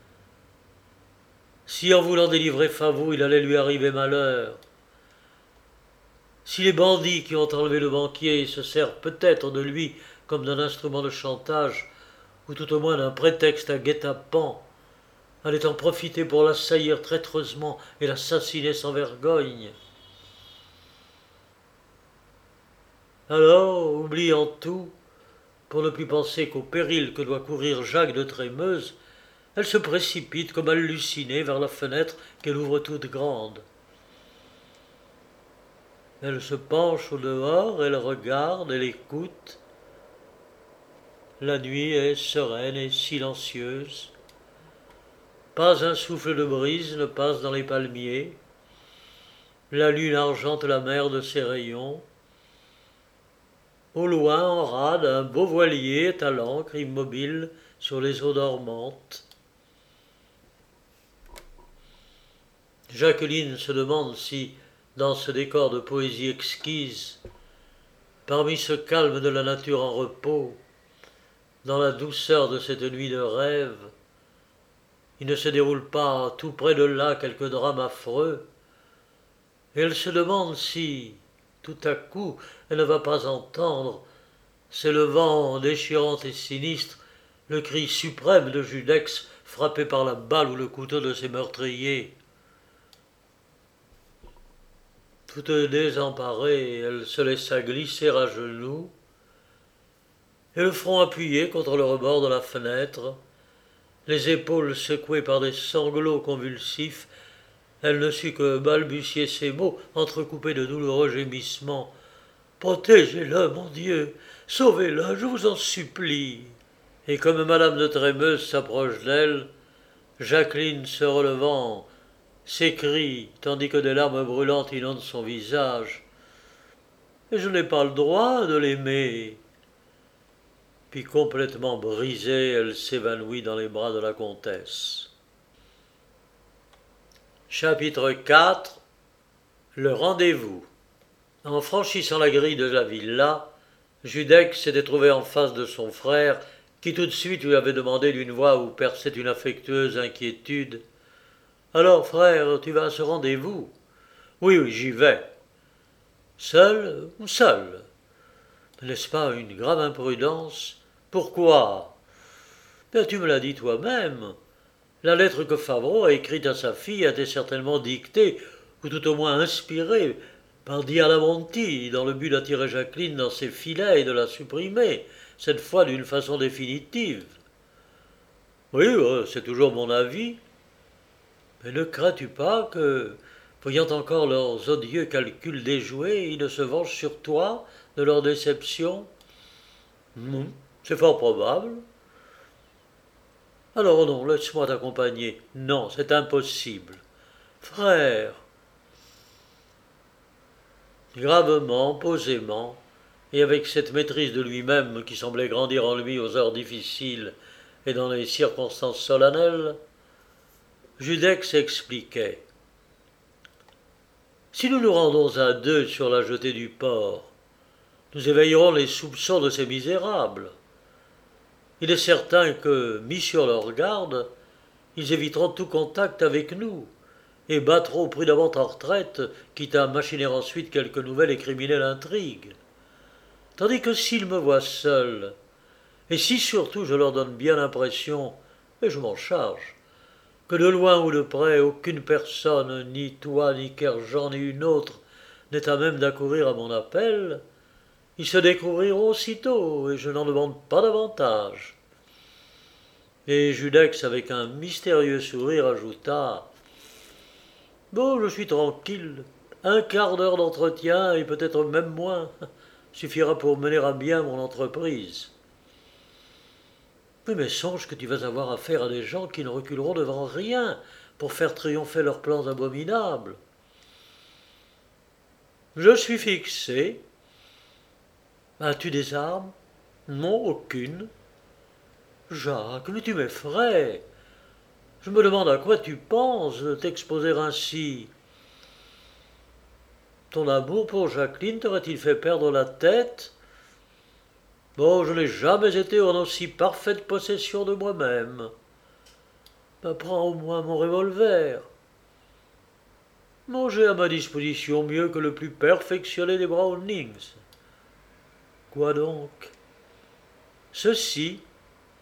Si en voulant délivrer Favot, il allait lui arriver malheur, si les bandits qui ont enlevé le banquier se servent peut-être de lui comme d'un instrument de chantage, ou tout au moins d'un prétexte à guet-apens, allait en profiter pour l'assaillir traîtreusement et l'assassiner sans vergogne. Alors, oubliant tout, pour ne plus penser qu'au péril que doit courir Jacques de Trémeuse, elle se précipite comme hallucinée vers la fenêtre qu'elle ouvre toute grande. Elle se penche au dehors, elle regarde, elle écoute. La nuit est sereine et silencieuse. Pas un souffle de brise ne passe dans les palmiers. La lune argente la mer de ses rayons. Au loin, en rade, un beau voilier est à l'ancre, immobile, sur les eaux dormantes. Jacqueline se demande si, dans ce décor de poésie exquise, parmi ce calme de la nature en repos, dans la douceur de cette nuit de rêve, il ne se déroule pas tout près de là quelque drame affreux, et elle se demande si, tout à coup, elle ne va pas entendre, s'élevant déchirant et sinistre, le cri suprême de Judex frappé par la balle ou le couteau de ses meurtriers. Toute désemparée, elle se laissa glisser à genoux, et le front appuyé contre le rebord de la fenêtre, les épaules secouées par des sanglots convulsifs, elle ne sut que balbutier ces mots entrecoupés de douloureux gémissements. « Protégez-le, mon Dieu, sauvez-le, je vous en supplie. » Et comme madame de Trémeuse s'approche d'elle, Jacqueline, se relevant, s'écrie, tandis que des larmes brûlantes inondent son visage. « Mais je n'ai pas le droit de l'aimer. » Puis complètement brisée, elle s'évanouit dans les bras de la comtesse. Chapitre 4. Le rendez-vous. En franchissant la grille de la villa, Judex s'était trouvé en face de son frère, qui tout de suite lui avait demandé d'une voix où perçait une affectueuse inquiétude. « Alors, frère, tu vas à ce rendez-vous ?»« Oui, j'y vais. »« Seul ? Seul. N'est-ce pas une grave imprudence ? Pourquoi ? Bien, tu me l'as dit toi-même. La lettre que Favreau a écrite à sa fille a été certainement dictée, ou tout au moins inspirée, par Dialamonti, dans le but d'attirer Jacqueline dans ses filets et de la supprimer, cette fois d'une façon définitive. Oui, c'est toujours mon avis. Mais ne crains-tu pas que, voyant encore leurs odieux calculs déjoués, ils ne se vengent sur toi de leur déception ? C'est fort probable. Alors non, laisse-moi t'accompagner. Non, c'est impossible. Frère. Gravement, posément, et avec cette maîtrise de lui-même qui semblait grandir en lui aux heures difficiles et dans les circonstances solennelles, Judex expliquait. Si nous nous rendons à deux sur la jetée du port, nous éveillerons les soupçons de ces misérables. Il est certain que, mis sur leur garde, ils éviteront tout contact avec nous et battront prudemment en retraite, quitte à machiner ensuite quelque nouvelle et criminelle intrigue. Tandis que s'ils me voient seul, et si surtout je leur donne bien l'impression, et je m'en charge, que de loin ou de près aucune personne, ni toi, ni Kerjean, ni une autre, n'est à même d'accourir à mon appel, ils se découvriront aussitôt, et je n'en demande pas davantage. Et Judex, avec un mystérieux sourire, ajouta « Bon, je suis tranquille. Un quart d'heure d'entretien, et peut-être même moins, suffira pour mener à bien mon entreprise. » Oui, mais songe que tu vas avoir affaire à des gens qui ne reculeront devant rien pour faire triompher leurs plans abominables. Je suis fixé. As-tu des armes? Non, aucune. Jacques, mais tu m'effraies. Je me demande à quoi tu penses de t'exposer ainsi. Ton amour pour Jacqueline t'aurait-il fait perdre la tête? Bon, je n'ai jamais été en aussi parfaite possession de moi-même. Prends au moins mon revolver. J'ai à ma disposition mieux que le plus perfectionné des Brownings. Quoi donc? Ceci.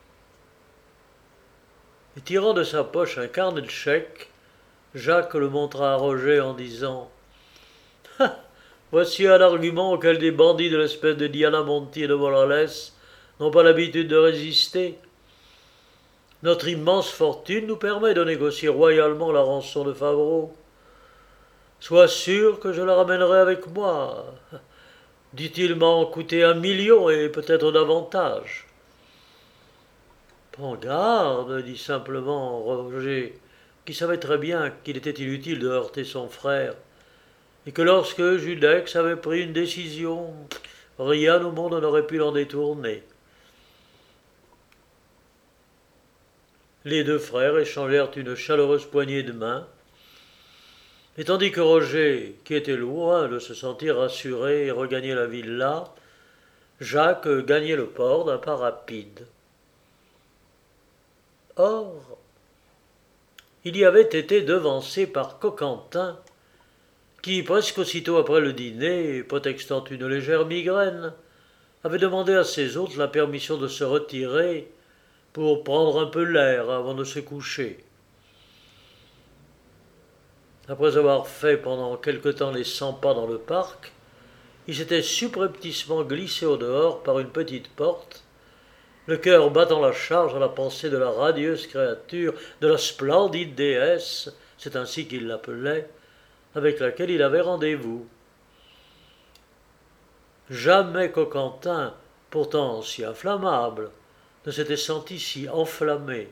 Et tirant de sa poche un carnet de chèques, Jacques le montra à Roger en disant « Ah, voici un argument auquel des bandits de l'espèce de Dianamonti et de Morales n'ont pas l'habitude de résister. Notre immense fortune nous permet de négocier royalement la rançon de Favreau. Sois sûr que je la ramènerai avec moi. Dit-il m'en coûter 1 million et peut-être davantage. » Prends garde, dit simplement Roger, qui savait très bien qu'il était inutile de heurter son frère, et que lorsque Judex avait pris une décision, rien au monde n'aurait pu l'en détourner. Les deux frères échangèrent une chaleureuse poignée de main, et tandis que Roger, qui était loin de se sentir rassuré, regagnait la villa, Jacques gagnait le port d'un pas rapide. Or, il y avait été devancé par Coquentin, qui, presque aussitôt après le dîner, prétextant une légère migraine, avait demandé à ses hôtes la permission de se retirer pour prendre un peu l'air avant de se coucher. Après avoir fait pendant quelque temps les 100 pas dans le parc, il s'était subrepticement glissé au dehors par une petite porte, le cœur battant la charge à la pensée de la radieuse créature, de la splendide déesse, c'est ainsi qu'il l'appelait, avec laquelle il avait rendez-vous. Jamais Coquentin, pourtant si inflammable, ne s'était senti si enflammé.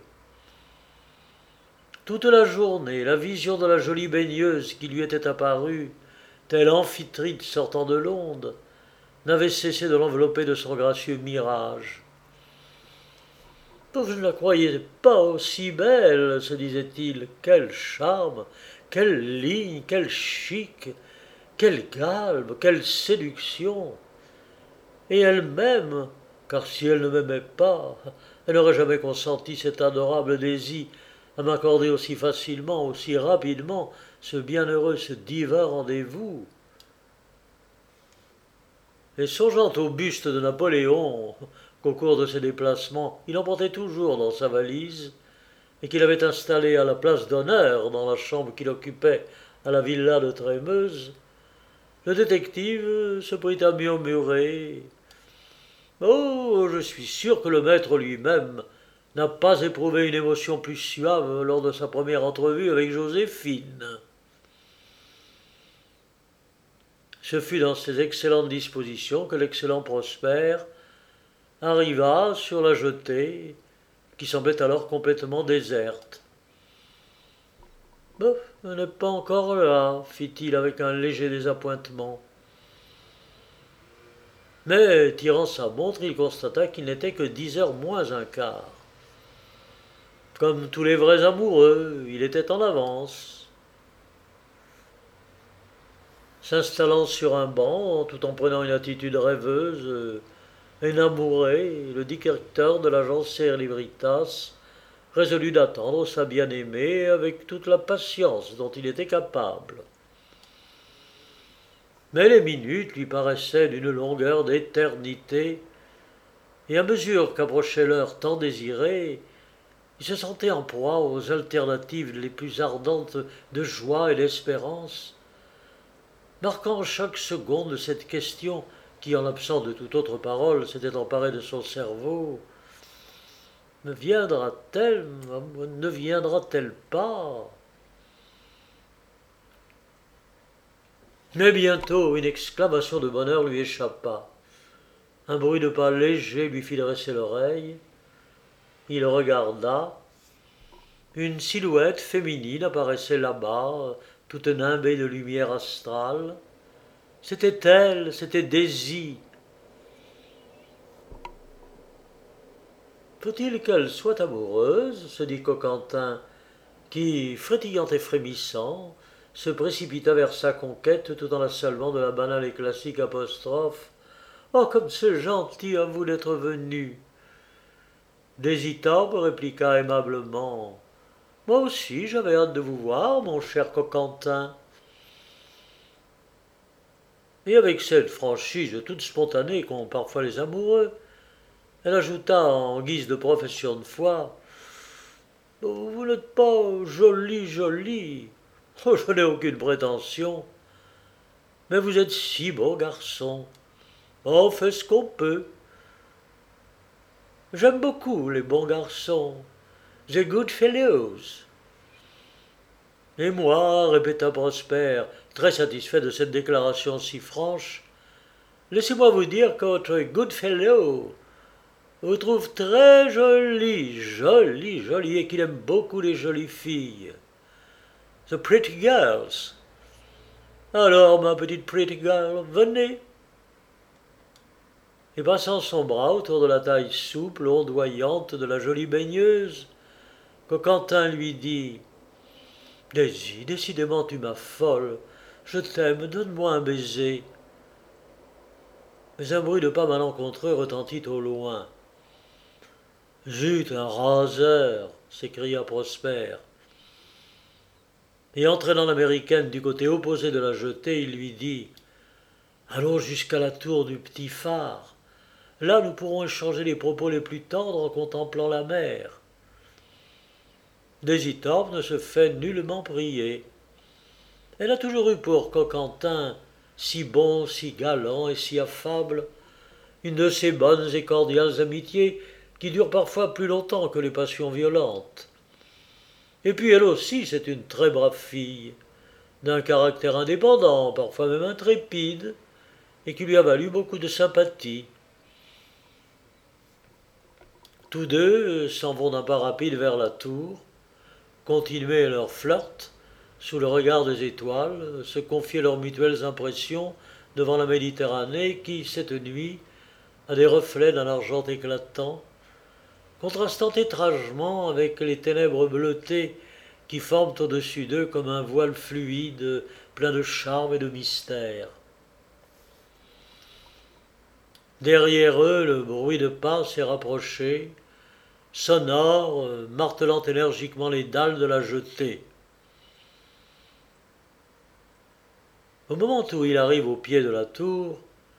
Toute la journée, la vision de la jolie baigneuse qui lui était apparue, telle Amphitrite sortant de l'onde, n'avait cessé de l'envelopper de son gracieux mirage. « Je ne la croyais pas aussi belle, se disait-il. Quel charme, quelle ligne, quel chic, quel galbe, quelle séduction. Et elle-même, car si elle ne m'aimait pas, elle n'aurait jamais consenti cet adorable désir à m'accorder aussi facilement, aussi rapidement ce bienheureux, ce divin rendez-vous. » Et songeant au buste de Napoléon, qu'au cours de ses déplacements, il emportait toujours dans sa valise, et qu'il avait installé à la place d'honneur dans la chambre qu'il occupait à la villa de Trémeuse, le détective se prit à murmurer « Oh, je suis sûr que le maître lui-même n'a pas éprouvé une émotion plus suave lors de sa première entrevue avec Joséphine. » Ce fut dans ces excellentes dispositions que l'excellent Prosper arriva sur la jetée, qui semblait alors complètement déserte. « Bof, elle n'est pas encore là, fit-il avec un léger désappointement. Mais, tirant sa montre, il constata qu'il n'était que 10h moins un quart. Comme tous les vrais amoureux, il était en avance. S'installant sur un banc, tout en prenant une attitude rêveuse, enamouré, le directeur de l'agence Ser Libritas résolut d'attendre sa bien-aimée avec toute la patience dont il était capable. Mais les minutes lui paraissaient d'une longueur d'éternité, et à mesure qu'approchait l'heure tant désirée, il se sentait en proie aux alternatives les plus ardentes de joie et d'espérance, marquant chaque seconde cette question qui, en l'absence de toute autre parole, s'était emparée de son cerveau. Ne viendra-t-elle, ne viendra-t-elle pas? Mais bientôt une exclamation de bonheur lui échappa. Un bruit de pas léger lui fit dresser l'oreille, Il regarda. Une silhouette féminine apparaissait là-bas, toute nimbée de lumière astrale. C'était elle, c'était Daisy. Faut-il qu'elle soit amoureuse se dit Coquentin, qui, frétillant et frémissant, se précipita vers sa conquête tout en la saluant de la banale et classique apostrophe. Oh, comme c'est gentil à vous d'être venu. Daisy Torbe répliqua aimablement. Moi aussi, j'avais hâte de vous voir, mon cher Coquentin. Et avec cette franchise toute spontanée qu'ont parfois les amoureux, elle ajouta en guise de profession de foi. Vous n'êtes pas joli, joli. Oh, je n'ai aucune prétention. Mais vous êtes si beau garçon. On fait ce qu'on peut. J'aime beaucoup les bons garçons. The good fellows. Et moi, répéta Prosper, très satisfait de cette déclaration si franche, laissez-moi vous dire que votre good fellow vous trouve très jolie, jolie, jolie, et qu'il aime beaucoup les jolies filles. The pretty girls. Alors, ma petite pretty girl, venez. Et passant son bras autour de la taille souple, ondoyante de la jolie baigneuse, Coquentin lui dit « Daisy, décidément tu m'affoles. Je t'aime, donne-moi un baiser. » Mais un bruit de pas malencontreux retentit au loin. « Zut, un raseur !» s'écria Prosper. Et entraînant l'américaine du côté opposé de la jetée, il lui dit « Allons jusqu'à la tour du petit phare. Là, nous pourrons échanger les propos les plus tendres en contemplant la mer. » Daisy Torbe ne se fait nullement prier. Elle a toujours eu pour Coquentin, si bon, si galant et si affable, une de ces bonnes et cordiales amitiés qui durent parfois plus longtemps que les passions violentes. Et puis elle aussi, c'est une très brave fille, d'un caractère indépendant, parfois même intrépide, et qui lui a valu beaucoup de sympathie. Tous deux s'en vont d'un pas rapide vers la tour, continuer leur flirt sous le regard des étoiles, se confier leurs mutuelles impressions devant la Méditerranée qui, cette nuit, a des reflets d'un argent éclatant, contrastant étrangement avec les ténèbres bleutées qui forment au-dessus d'eux comme un voile fluide, plein de charme et de mystère. Derrière eux, le bruit de pas s'est rapproché, sonore, martelant énergiquement les dalles de la jetée. Au moment où il arrive au pied de la tour,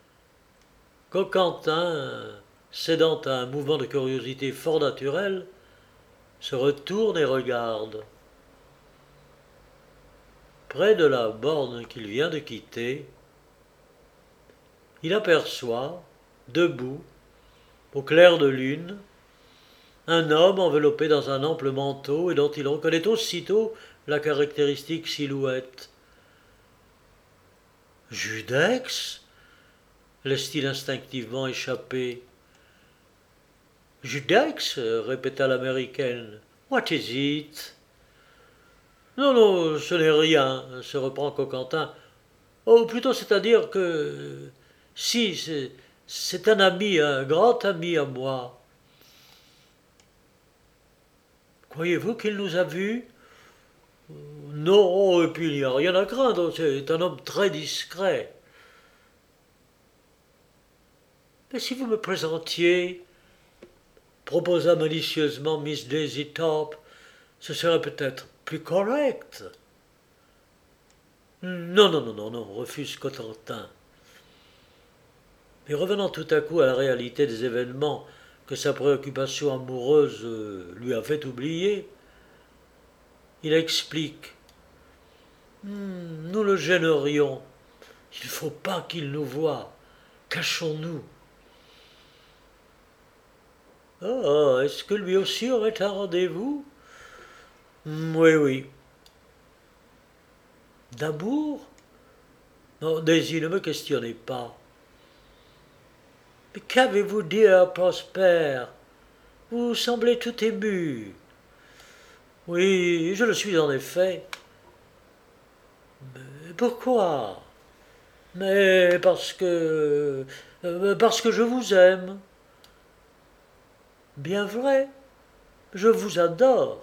Coquentin, cédant à un mouvement de curiosité fort naturel, se retourne et regarde. Près de la borne qu'il vient de quitter, il aperçoit, debout, au clair de lune, un homme enveloppé dans un ample manteau et dont il reconnaît aussitôt la caractéristique silhouette. « Judex » laisse-t-il instinctivement échapper. « Judex » répéta l'américaine. « What is it ?»« Non, non, ce n'est rien, » se reprend Coquentin. « Oh, plutôt c'est-à-dire que... si, c'est un ami, un grand ami à moi. » « Croyez-vous qu'il nous a vus ?»« Non, et puis il n'y a rien à craindre, c'est un homme très discret. » « Mais si vous me présentiez, proposa malicieusement Miss Daisy Torbe, ce serait peut-être plus correct. »« Non, non, non, non, non, refuse Coquentin. » Et revenant tout à coup à la réalité des événements que sa préoccupation amoureuse lui a fait oublier, il explique. Nous le gênerions. Il ne faut pas qu'il nous voie. Cachons-nous. Ah, est-ce que lui aussi aurait un rendez-vous? Oui, oui. D'amour? Non, Daisy, ne me questionnez pas. Mais qu'avez-vous dit à Prosper? vous semblez tout ému. Oui, je le suis en effet. Mais pourquoi? Mais parce que je vous aime. Bien vrai, je vous adore.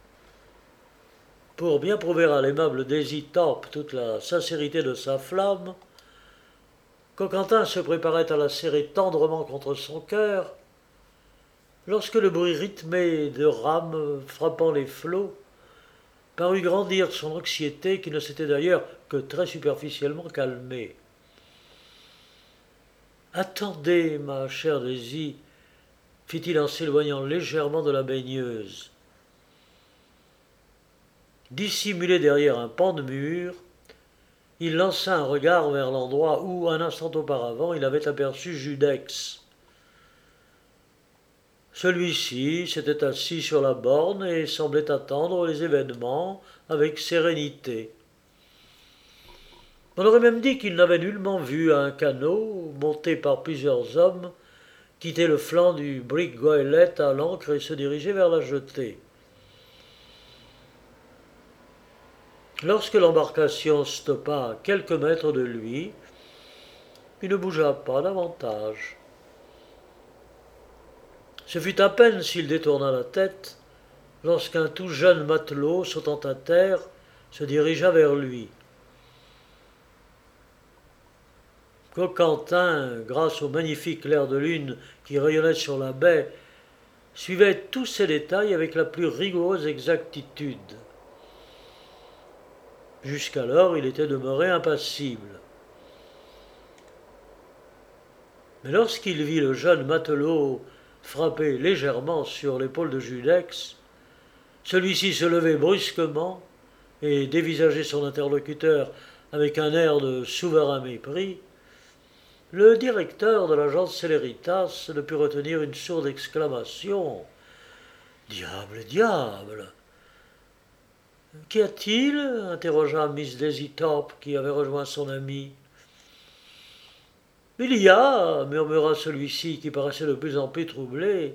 Pour bien prouver à l'aimable Daisy Thorpe toute la sincérité de sa flamme, Coquentin se préparait à la serrer tendrement contre son cœur, lorsque le bruit rythmé de rames frappant les flots parut grandir son anxiété qui ne s'était d'ailleurs que très superficiellement calmée. Attendez, ma chère Daisy, fit-il en s'éloignant légèrement de la baigneuse. Dissimulé derrière un pan de mur, il lança un regard vers l'endroit où, un instant auparavant, il avait aperçu Judex. Celui-ci s'était assis sur la borne et semblait attendre les événements avec sérénité. On aurait même dit qu'il n'avait nullement vu un canot, monté par plusieurs hommes, quitter le flanc du brick goélette à l'ancre et se diriger vers la jetée. Lorsque l'embarcation stoppa à quelques mètres de lui, il ne bougea pas davantage. Ce fut à peine s'il détourna la tête, lorsqu'un tout jeune matelot, sautant à terre, se dirigea vers lui. Coquentin, grâce au magnifique clair de lune qui rayonnait sur la baie, suivait tous ces détails avec la plus rigoureuse exactitude. Jusqu'alors, il était demeuré impassible. Mais lorsqu'il vit le jeune matelot frapper légèrement sur l'épaule de Judex, celui-ci se levait brusquement et dévisager son interlocuteur avec un air de souverain mépris, le directeur de l'agence Céléritas ne put retenir une sourde exclamation. « Diable, diable ! Qu'y a-t-il » interrogea Miss Daisy Thorpe, qui avait rejoint son ami. « Il y a, murmura celui-ci, qui paraissait de plus en plus troublé.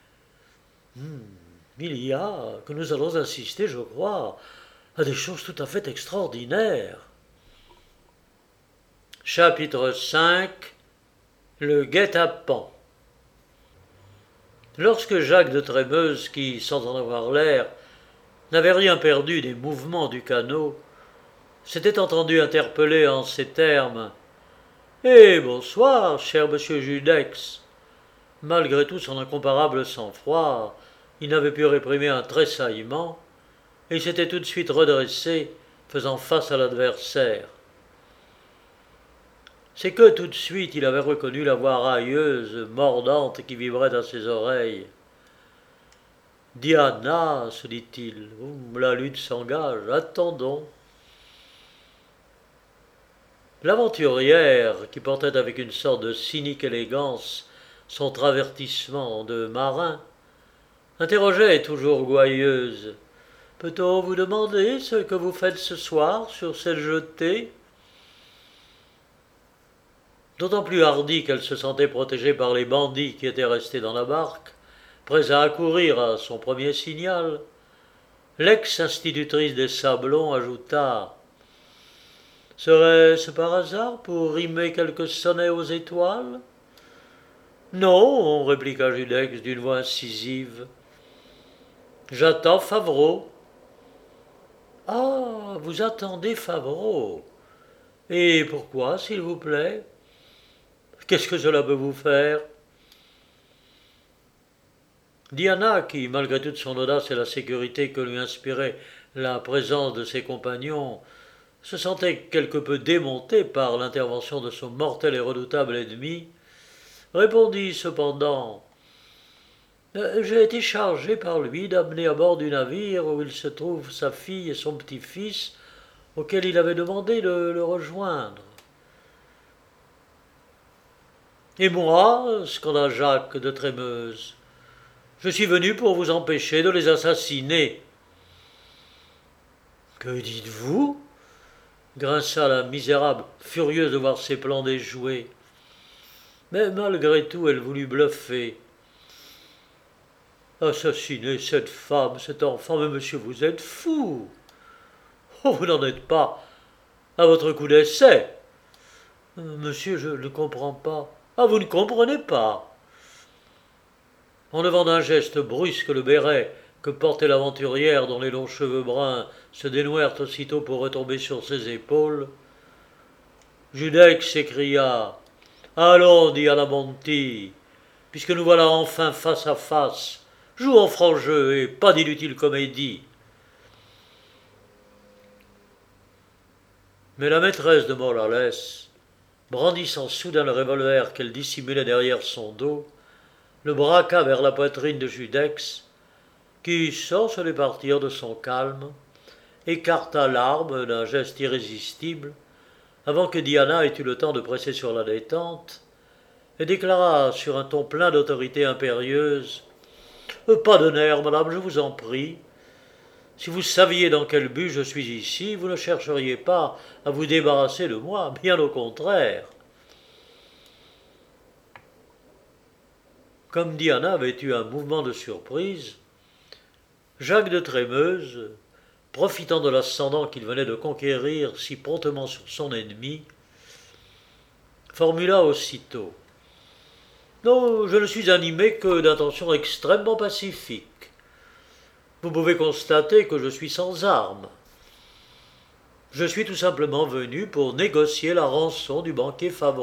Il y a que nous allons assister, je crois, à des choses tout à fait extraordinaires. » Chapitre 5. Le guet-apens. Lorsque Jacques de Trémeuse, qui, sans en avoir l'air, n'avait rien perdu des mouvements du canot, s'était entendu interpeller en ces termes. « Eh, bonsoir, cher monsieur Judex !» Malgré tout son incomparable sang-froid, il n'avait pu réprimer un tressaillement, et il s'était tout de suite redressé, faisant face à l'adversaire. C'est que tout de suite il avait reconnu la voix railleuse, mordante qui vibrait dans ses oreilles. « Diana, se dit-il, la lutte s'engage, attendons. » L'aventurière, qui portait avec une sorte de cynique élégance son travertissement de marin, interrogeait toujours gouailleuse. « Peut-on vous demander ce que vous faites ce soir sur cette jetée ?» D'autant plus hardie qu'elle se sentait protégée par les bandits qui étaient restés dans la barque, prêts à accourir à son premier signal, l'ex-institutrice des Sablons ajouta « Serait-ce par hasard pour rimer quelques sonnets aux étoiles ?»« Non, répliqua Judex d'une voix incisive. J'attends Favreau. »« Ah, vous attendez Favreau. Et pourquoi, s'il vous plaît ? Qu'est-ce que cela peut vous faire ?» Diana, qui, malgré toute son audace et la sécurité que lui inspirait la présence de ses compagnons, se sentait quelque peu démontée par l'intervention de son mortel et redoutable ennemi, répondit cependant « J'ai été chargé par lui d'amener à bord du navire où il se trouve sa fille et son petit-fils, auquel il avait demandé de le rejoindre. » « Et moi, scanda Jacques de Trémeuse, je suis venu pour vous empêcher de les assassiner. »« Que dites-vous » grinça la misérable, furieuse de voir ses plans déjoués. Mais malgré tout, elle voulut bluffer. Assassiner cette femme, cet enfant, mais monsieur, vous êtes fou. Oh, vous n'en êtes pas à votre coup d'essai. Monsieur, je ne comprends pas. Ah, vous ne comprenez pas. En levant d'un geste brusque le béret que portait l'aventurière dont les longs cheveux bruns se dénouèrent aussitôt pour retomber sur ses épaules, Judex s'écria « Allons, Diana Monti, puisque nous voilà enfin face à face, jouons franc jeu et pas d'inutile comédie. » Mais la maîtresse de Morales, brandissant soudain le revolver qu'elle dissimulait derrière son dos, le braqua vers la poitrine de Judex, qui, sans se départir de son calme, écarta l'arme d'un geste irrésistible, avant que Diana ait eu le temps de presser sur la détente, et déclara sur un ton plein d'autorité impérieuse « Pas de nerfs, madame, je vous en prie. Si vous saviez dans quel but je suis ici, vous ne chercheriez pas à vous débarrasser de moi, bien au contraire. » Comme Diana avait eu un mouvement de surprise, Jacques de Trémeuse, profitant de l'ascendant qu'il venait de conquérir si promptement sur son ennemi, formula aussitôt « Non, je ne suis animé que d'intentions extrêmement pacifiques. Vous pouvez constater que je suis sans armes. Je suis tout simplement venu pour négocier la rançon du banquier Favreau. »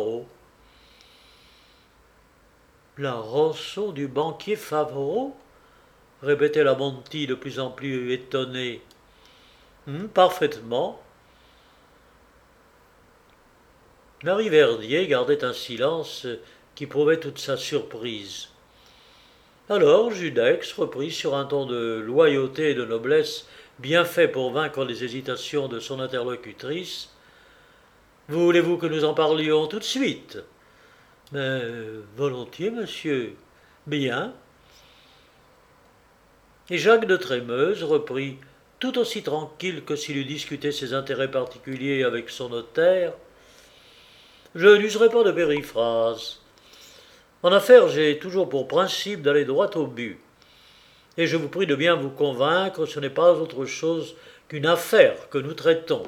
« La rançon du banquier Favreau ?» répétait la Monty de plus en plus étonnée. « Parfaitement. » Marie Verdier gardait un silence qui prouvait toute sa surprise. Alors Judex reprit sur un ton de loyauté et de noblesse bien fait pour vaincre les hésitations de son interlocutrice. « Voulez-vous que nous en parlions tout de suite ? » « Mais volontiers, monsieur. Bien. » Et Jacques de Trémeuse reprit, tout aussi tranquille que s'il eût discuté ses intérêts particuliers avec son notaire. « Je n'userai pas de périphrases. En affaires, j'ai toujours pour principe d'aller droit au but. Et je vous prie de bien vous convaincre, ce n'est pas autre chose qu'une affaire que nous traitons.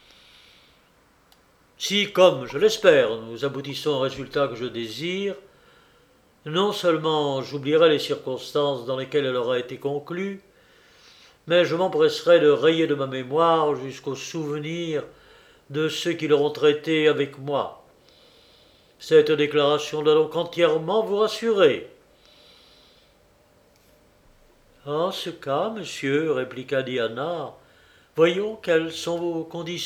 Si, comme je l'espère, nous aboutissons au résultat que je désire, non seulement j'oublierai les circonstances dans lesquelles elle aura été conclue, mais je m'empresserai de rayer de ma mémoire jusqu'au souvenir de ceux qui l'auront traité avec moi. Cette déclaration doit donc entièrement vous rassurer. »« En ce cas, monsieur, répliqua Diana, voyons quelles sont vos conditions. »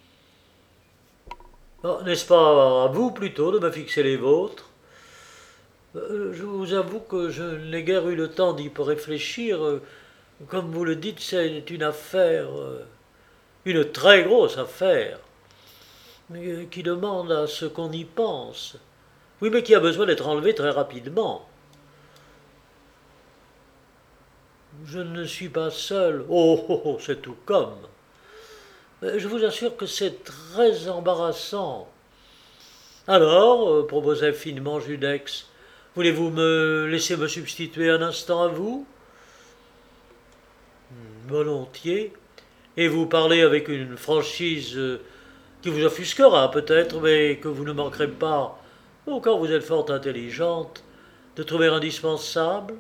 « N'est-ce pas à vous plutôt de me fixer les vôtres ? Je vous avoue que je n'ai guère eu le temps d'y réfléchir. Comme vous le dites, c'est une affaire, une très grosse affaire, qui demande à ce qu'on y pense. Oui, mais qui a besoin d'être enlevée très rapidement. Je ne suis pas seul. Oh, oh, oh, c'est tout comme. Je vous assure que c'est très embarrassant. Alors, proposait finement Judex, voulez-vous me laisser me substituer un instant à vous ? Volontiers. Et vous parlez avec une franchise qui vous offusquera peut-être, mais que vous ne manquerez pas, quand vous êtes fort intelligente, de trouver indispensable.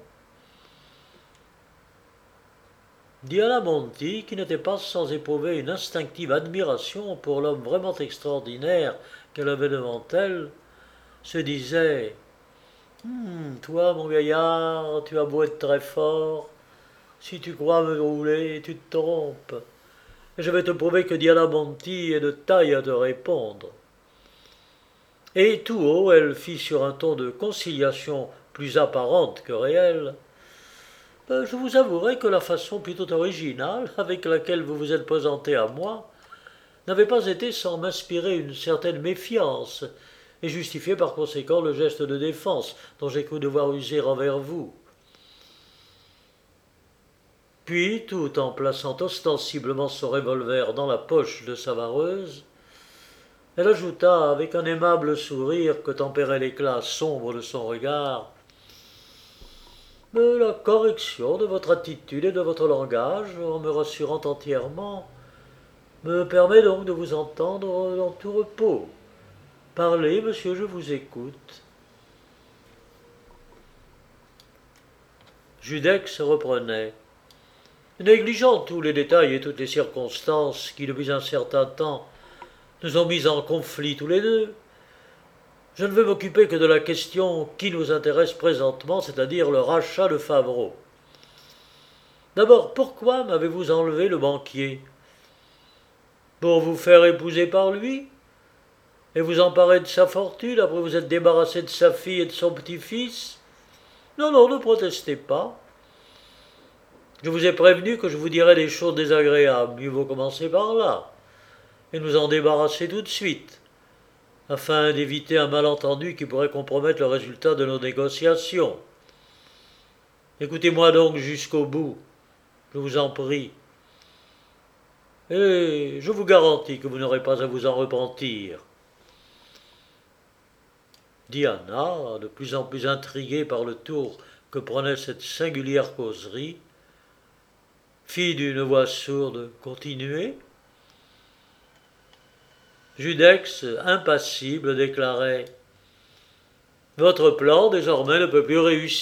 Diana Monti, qui n'était pas sans éprouver une instinctive admiration pour l'homme vraiment extraordinaire qu'elle avait devant elle, se disait « Toi, mon gaillard, tu as beau être très fort, si tu crois me rouler, tu te trompes. Et je vais te prouver que Diana Monti est de taille à te répondre. » Et tout haut, elle fit sur un ton de conciliation plus apparente que réelle. Je vous avouerai que la façon plutôt originale avec laquelle vous vous êtes présenté à moi n'avait pas été sans m'inspirer une certaine méfiance et justifier par conséquent le geste de défense dont j'ai cru devoir user envers vous. Puis, tout en plaçant ostensiblement son revolver dans la poche de sa vareuse, elle ajouta avec un aimable sourire que tempérait l'éclat sombre de son regard mais la correction de votre attitude et de votre langage, en me rassurant entièrement, me permet donc de vous entendre dans tout repos. Parlez, monsieur, je vous écoute. Judex reprenait. Négligeant tous les détails et toutes les circonstances qui, depuis un certain temps, nous ont mis en conflit tous les deux, je ne veux m'occuper que de la question qui nous intéresse présentement, c'est-à-dire le rachat de Favreau. D'abord, pourquoi m'avez-vous enlevé le banquier? Pour vous faire épouser par lui et vous emparer de sa fortune après vous être débarrassé de sa fille et de son petit-fils? Non, non, ne protestez pas. Je vous ai prévenu que je vous dirais des choses désagréables, mieux vaut commencer par là, et nous en débarrasser tout de suite, afin d'éviter un malentendu qui pourrait compromettre le résultat de nos négociations. Écoutez-moi donc jusqu'au bout, je vous en prie, et je vous garantis que vous n'aurez pas à vous en repentir. Diana, de plus en plus intriguée par le tour que prenait cette singulière causerie, fit d'une voix sourde « Continuez ». Judex, impassible, déclarait « Votre plan, désormais, ne peut plus réussir. »«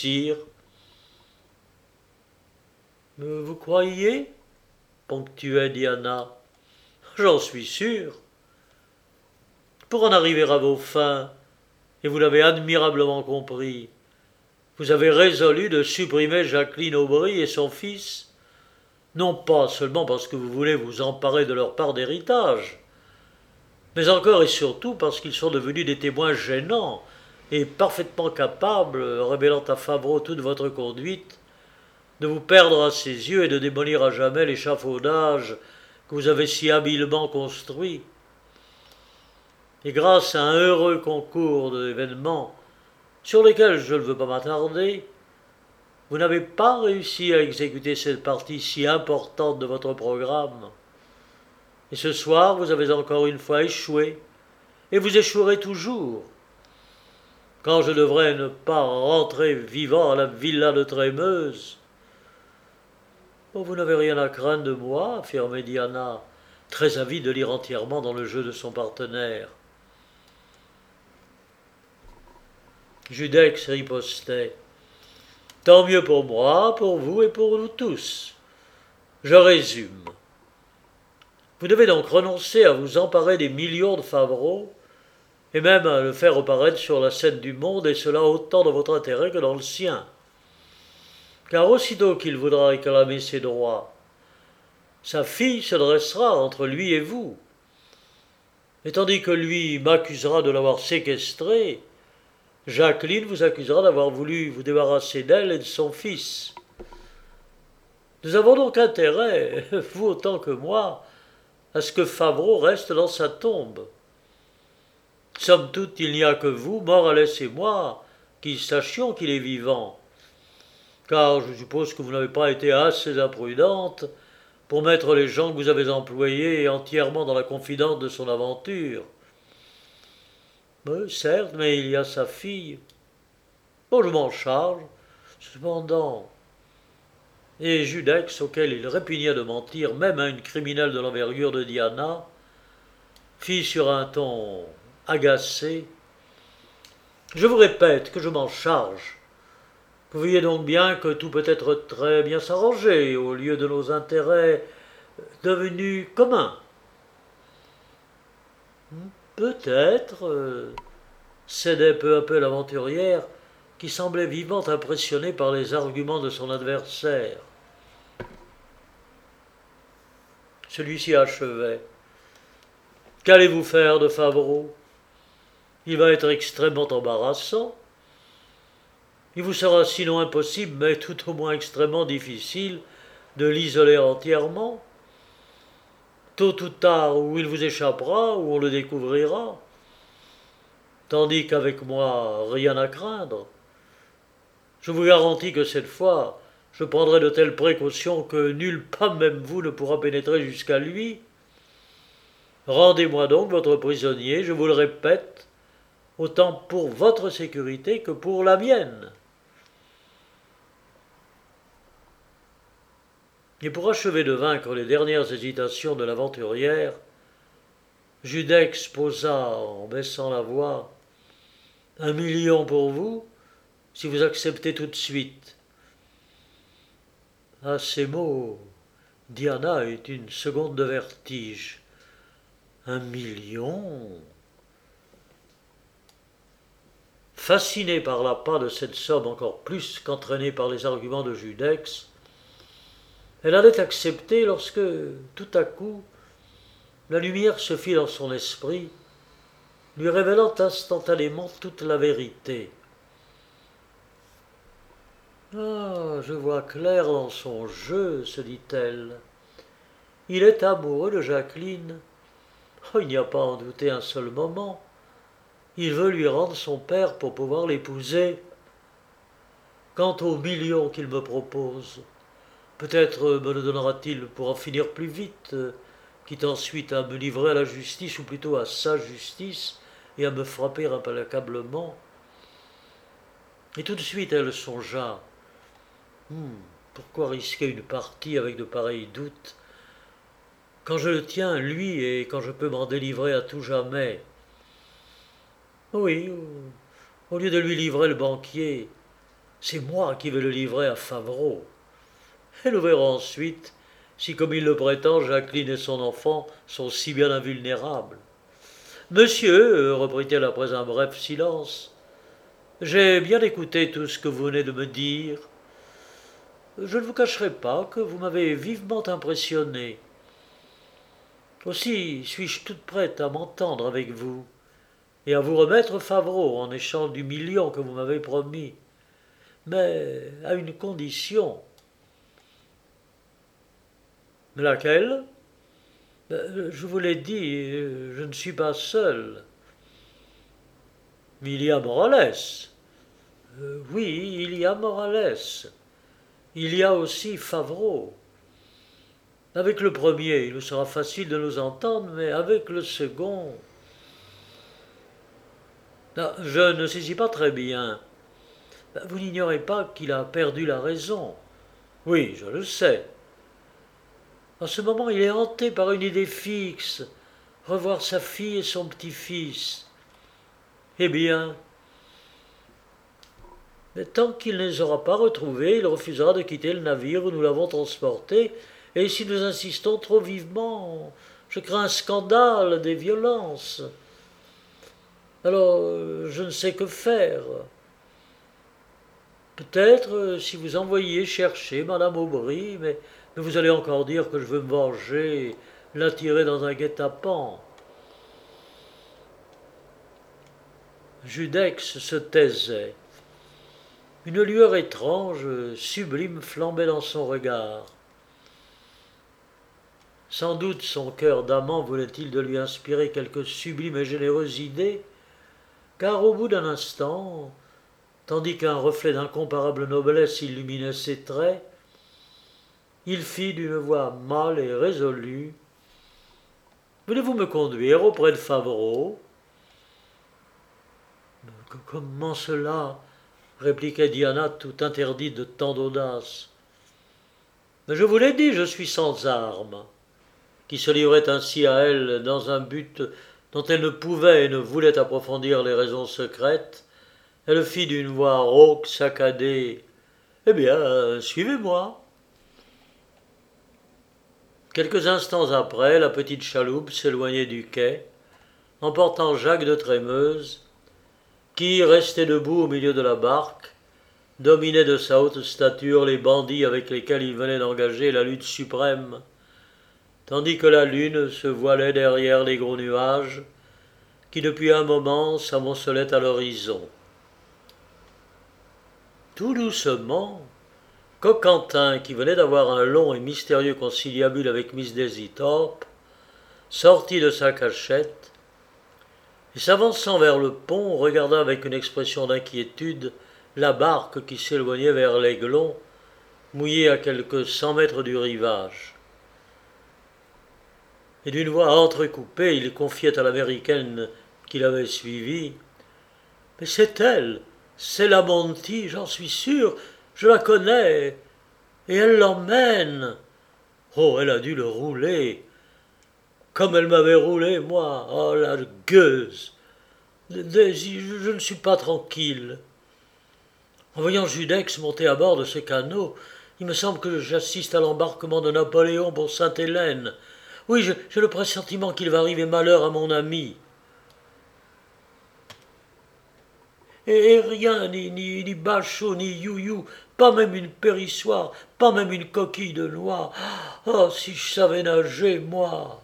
Vous croyez » ponctuait Diana. « J'en suis sûr. Pour en arriver à vos fins, et vous l'avez admirablement compris, vous avez résolu de supprimer Jacqueline Aubry et son fils, non pas seulement parce que vous voulez vous emparer de leur part d'héritage, mais encore et surtout parce qu'ils sont devenus des témoins gênants et parfaitement capables, révélant à Favreau toute votre conduite, de vous perdre à ses yeux et de démolir à jamais l'échafaudage que vous avez si habilement construit. Et grâce à un heureux concours d'événements, sur lesquels je ne veux pas m'attarder, vous n'avez pas réussi à exécuter cette partie si importante de votre programme. Et ce soir, vous avez encore une fois échoué, et vous échouerez toujours. Quand je devrais ne pas rentrer vivant à la villa de Trémeuse. Oh, vous n'avez rien à craindre de moi, affirmait Diana, très avide de lire entièrement dans le jeu de son partenaire. Judex ripostait. Tant mieux pour moi, pour vous et pour nous tous. Je résume. Vous devez donc renoncer à vous emparer des millions de Favreau, et même à le faire reparaître sur la scène du monde, et cela autant dans votre intérêt que dans le sien. Car aussitôt qu'il voudra réclamer ses droits, sa fille se dressera entre lui et vous. Et tandis que lui m'accusera de l'avoir séquestrée, Jacqueline vous accusera d'avoir voulu vous débarrasser d'elle et de son fils. Nous avons donc intérêt, vous autant que moi, à ce que Favreau reste dans sa tombe. Somme toute, il n'y a que vous, Morales et moi, qui sachions qu'il est vivant, car je suppose que vous n'avez pas été assez imprudente pour mettre les gens que vous avez employés entièrement dans la confidence de son aventure. Certes, mais il y a sa fille. Bon, je m'en charge. Cependant, et Judex, auquel il répugna de mentir, même à une criminelle de l'envergure de Diana, fit sur un ton agacé « Je vous répète que je m'en charge. Vous voyez donc bien que tout peut être très bien s'arranger au lieu de nos intérêts devenus communs. » Peut-être, cédait peu à peu l'aventurière, qui semblait vivement impressionnée par les arguments de son adversaire. Celui-ci achevait. Qu'allez-vous faire de Favreau? Il va être extrêmement embarrassant. Il vous sera sinon impossible, mais tout au moins extrêmement difficile, de l'isoler entièrement. Tôt ou tard, ou il vous échappera, ou on le découvrira. Tandis qu'avec moi, rien à craindre. Je vous garantis que cette fois, je prendrai de telles précautions que nul, pas même vous, ne pourra pénétrer jusqu'à lui. Rendez-moi donc votre prisonnier, je vous le répète, autant pour votre sécurité que pour la mienne. Et pour achever de vaincre les dernières hésitations de l'aventurière, Judex posa en baissant la voix: « 1 million pour vous, si vous acceptez tout de suite. » À ces mots, Diana eut une seconde de vertige. 1 million? Fascinée par l'appât de cette somme encore plus qu'entraînée par les arguments de Judex, elle allait accepter lorsque, tout à coup, la lumière se fit dans son esprit, lui révélant instantanément toute la vérité. « Ah, je vois clair dans son jeu, se dit-elle. Il est amoureux de Jacqueline. Oh, il n'y a pas à en douter un seul moment. Il veut lui rendre son père pour pouvoir l'épouser. Quant aux millions qu'il me propose, peut-être me le donnera-t-il pour en finir plus vite, quitte ensuite à me livrer à la justice, ou plutôt à sa justice, et à me frapper implacablement. » Et tout de suite elle songea: pourquoi risquer une partie avec de pareils doutes, quand je le tiens, lui, et quand je peux m'en délivrer à tout jamais? Oui, au lieu de lui livrer le banquier, c'est moi qui vais le livrer à Favreau. Et nous verrons ensuite si, comme il le prétend, Jacqueline et son enfant sont si bien invulnérables. « Monsieur, reprit-elle après un bref silence, j'ai bien écouté tout ce que vous venez de me dire. Je ne vous cacherai pas que vous m'avez vivement impressionné. Aussi suis-je toute prête à m'entendre avec vous, et à vous remettre Favreau en échange du million que vous m'avez promis, mais à une condition. » « Laquelle ? Je vous l'ai dit, je ne suis pas seul. » « Il y a Morales. » Oui, il y a Morales. Il y a aussi Favreau. Avec le premier, il nous sera facile de nous entendre, mais avec le second... Non, je ne saisis pas très bien. Vous n'ignorez pas qu'il a perdu la raison. Oui, je le sais. En ce moment, il est hanté par une idée fixe, revoir sa fille et son petit-fils. Eh bien, mais tant qu'il ne les aura pas retrouvés, il refusera de quitter le navire où nous l'avons transporté, et si nous insistons trop vivement, je crains un scandale, des violences. Alors, je ne sais que faire. Peut-être si vous envoyiez chercher Madame Aubry, mais vous allez encore dire que je veux me venger, l'attirer dans un guet-apens. Judex se taisait. Une lueur étrange, sublime, flambait dans son regard. Sans doute son cœur d'amant voulait-il de lui inspirer quelque sublime et généreuse idée, car au bout d'un instant, tandis qu'un reflet d'incomparable noblesse illuminait ses traits, il fit d'une voix mâle et résolue: « Voulez-vous me conduire auprès de Favreau ?»« Comment cela ?» répliqua Diana, tout interdite de tant d'audace. « Mais je vous l'ai dit, je suis sans armes. » Qui se livrait ainsi à elle dans un but dont elle ne pouvait et ne voulait approfondir les raisons secrètes, elle fit d'une voix rauque, saccadée: « Eh bien, suivez-moi. » Quelques instants après, la petite chaloupe s'éloignait du quai, emportant Jacques de Trémeuse, qui, resté debout au milieu de la barque, dominait de sa haute stature les bandits avec lesquels il venait d'engager la lutte suprême, tandis que la lune se voilait derrière les gros nuages qui depuis un moment s'amoncelaient à l'horizon. Tout doucement, Coquentin, qui venait d'avoir un long et mystérieux conciliabule avec Miss Daisy Thorpe, sortit de sa cachette et, s'avançant vers le pont, regarda avec une expression d'inquiétude la barque qui s'éloignait vers l'Aiglon, mouillée à quelques 100 mètres du rivage. Et d'une voix entrecoupée, il confiait à l'américaine qui l'avait suivi: « Mais c'est elle, c'est la Monty, j'en suis sûr, je la connais, et elle l'emmène. Oh, elle a dû le rouler, comme elle m'avait roulé, moi. Oh, la gueuse. Daisy, je ne suis pas tranquille. En voyant Judex monter à bord de ce canot, il me semble que j'assiste à l'embarquement de Napoléon pour Sainte-Hélène. Oui, j'ai le pressentiment qu'il va arriver malheur à mon ami. Et rien, ni bachot, ni you-you, pas même une périssoire, pas même une coquille de noix. Oh, si je savais nager, moi.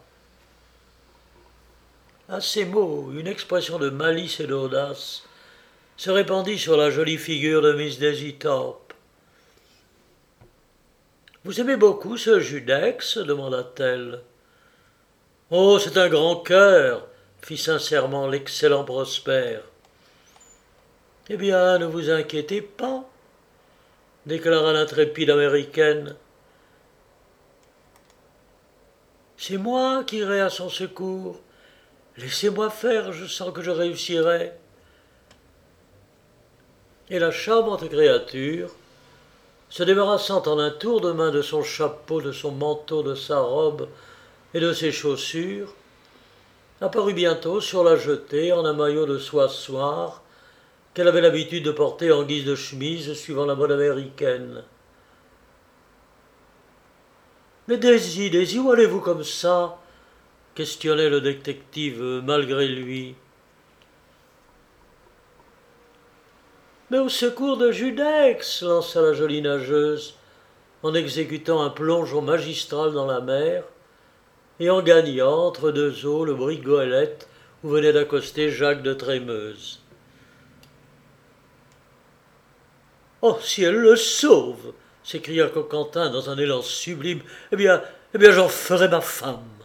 À ces mots, une expression de malice et d'audace se répandit sur la jolie figure de Miss Daisy Thorpe. « Vous aimez beaucoup ce Judex ?» demanda-t-elle. « Oh, c'est un grand cœur !» fit sincèrement l'excellent Prosper. « Eh bien, ne vous inquiétez pas, » déclara l'intrépide américaine. « C'est moi qui irai à son secours. Laissez-moi faire, je sens que je réussirai. » Et la charmante créature, se débarrassant en un tour de main de son chapeau, de son manteau, de sa robe et de ses chaussures, apparut bientôt sur la jetée en un maillot de soie noire qu'elle avait l'habitude de porter en guise de chemise suivant la mode américaine. « Mais Daisy, où allez-vous comme ça ?» questionnait le détective malgré lui. « Mais au secours de Judex !» lança la jolie nageuse, en exécutant un plongeon magistral dans la mer et en gagnant entre deux eaux le brick goélette où venait d'accoster Jacques de Trémeuse. « Oh, si elle le sauve !» s'écria Coquentin dans un élan sublime. Eh bien, j'en ferai ma femme.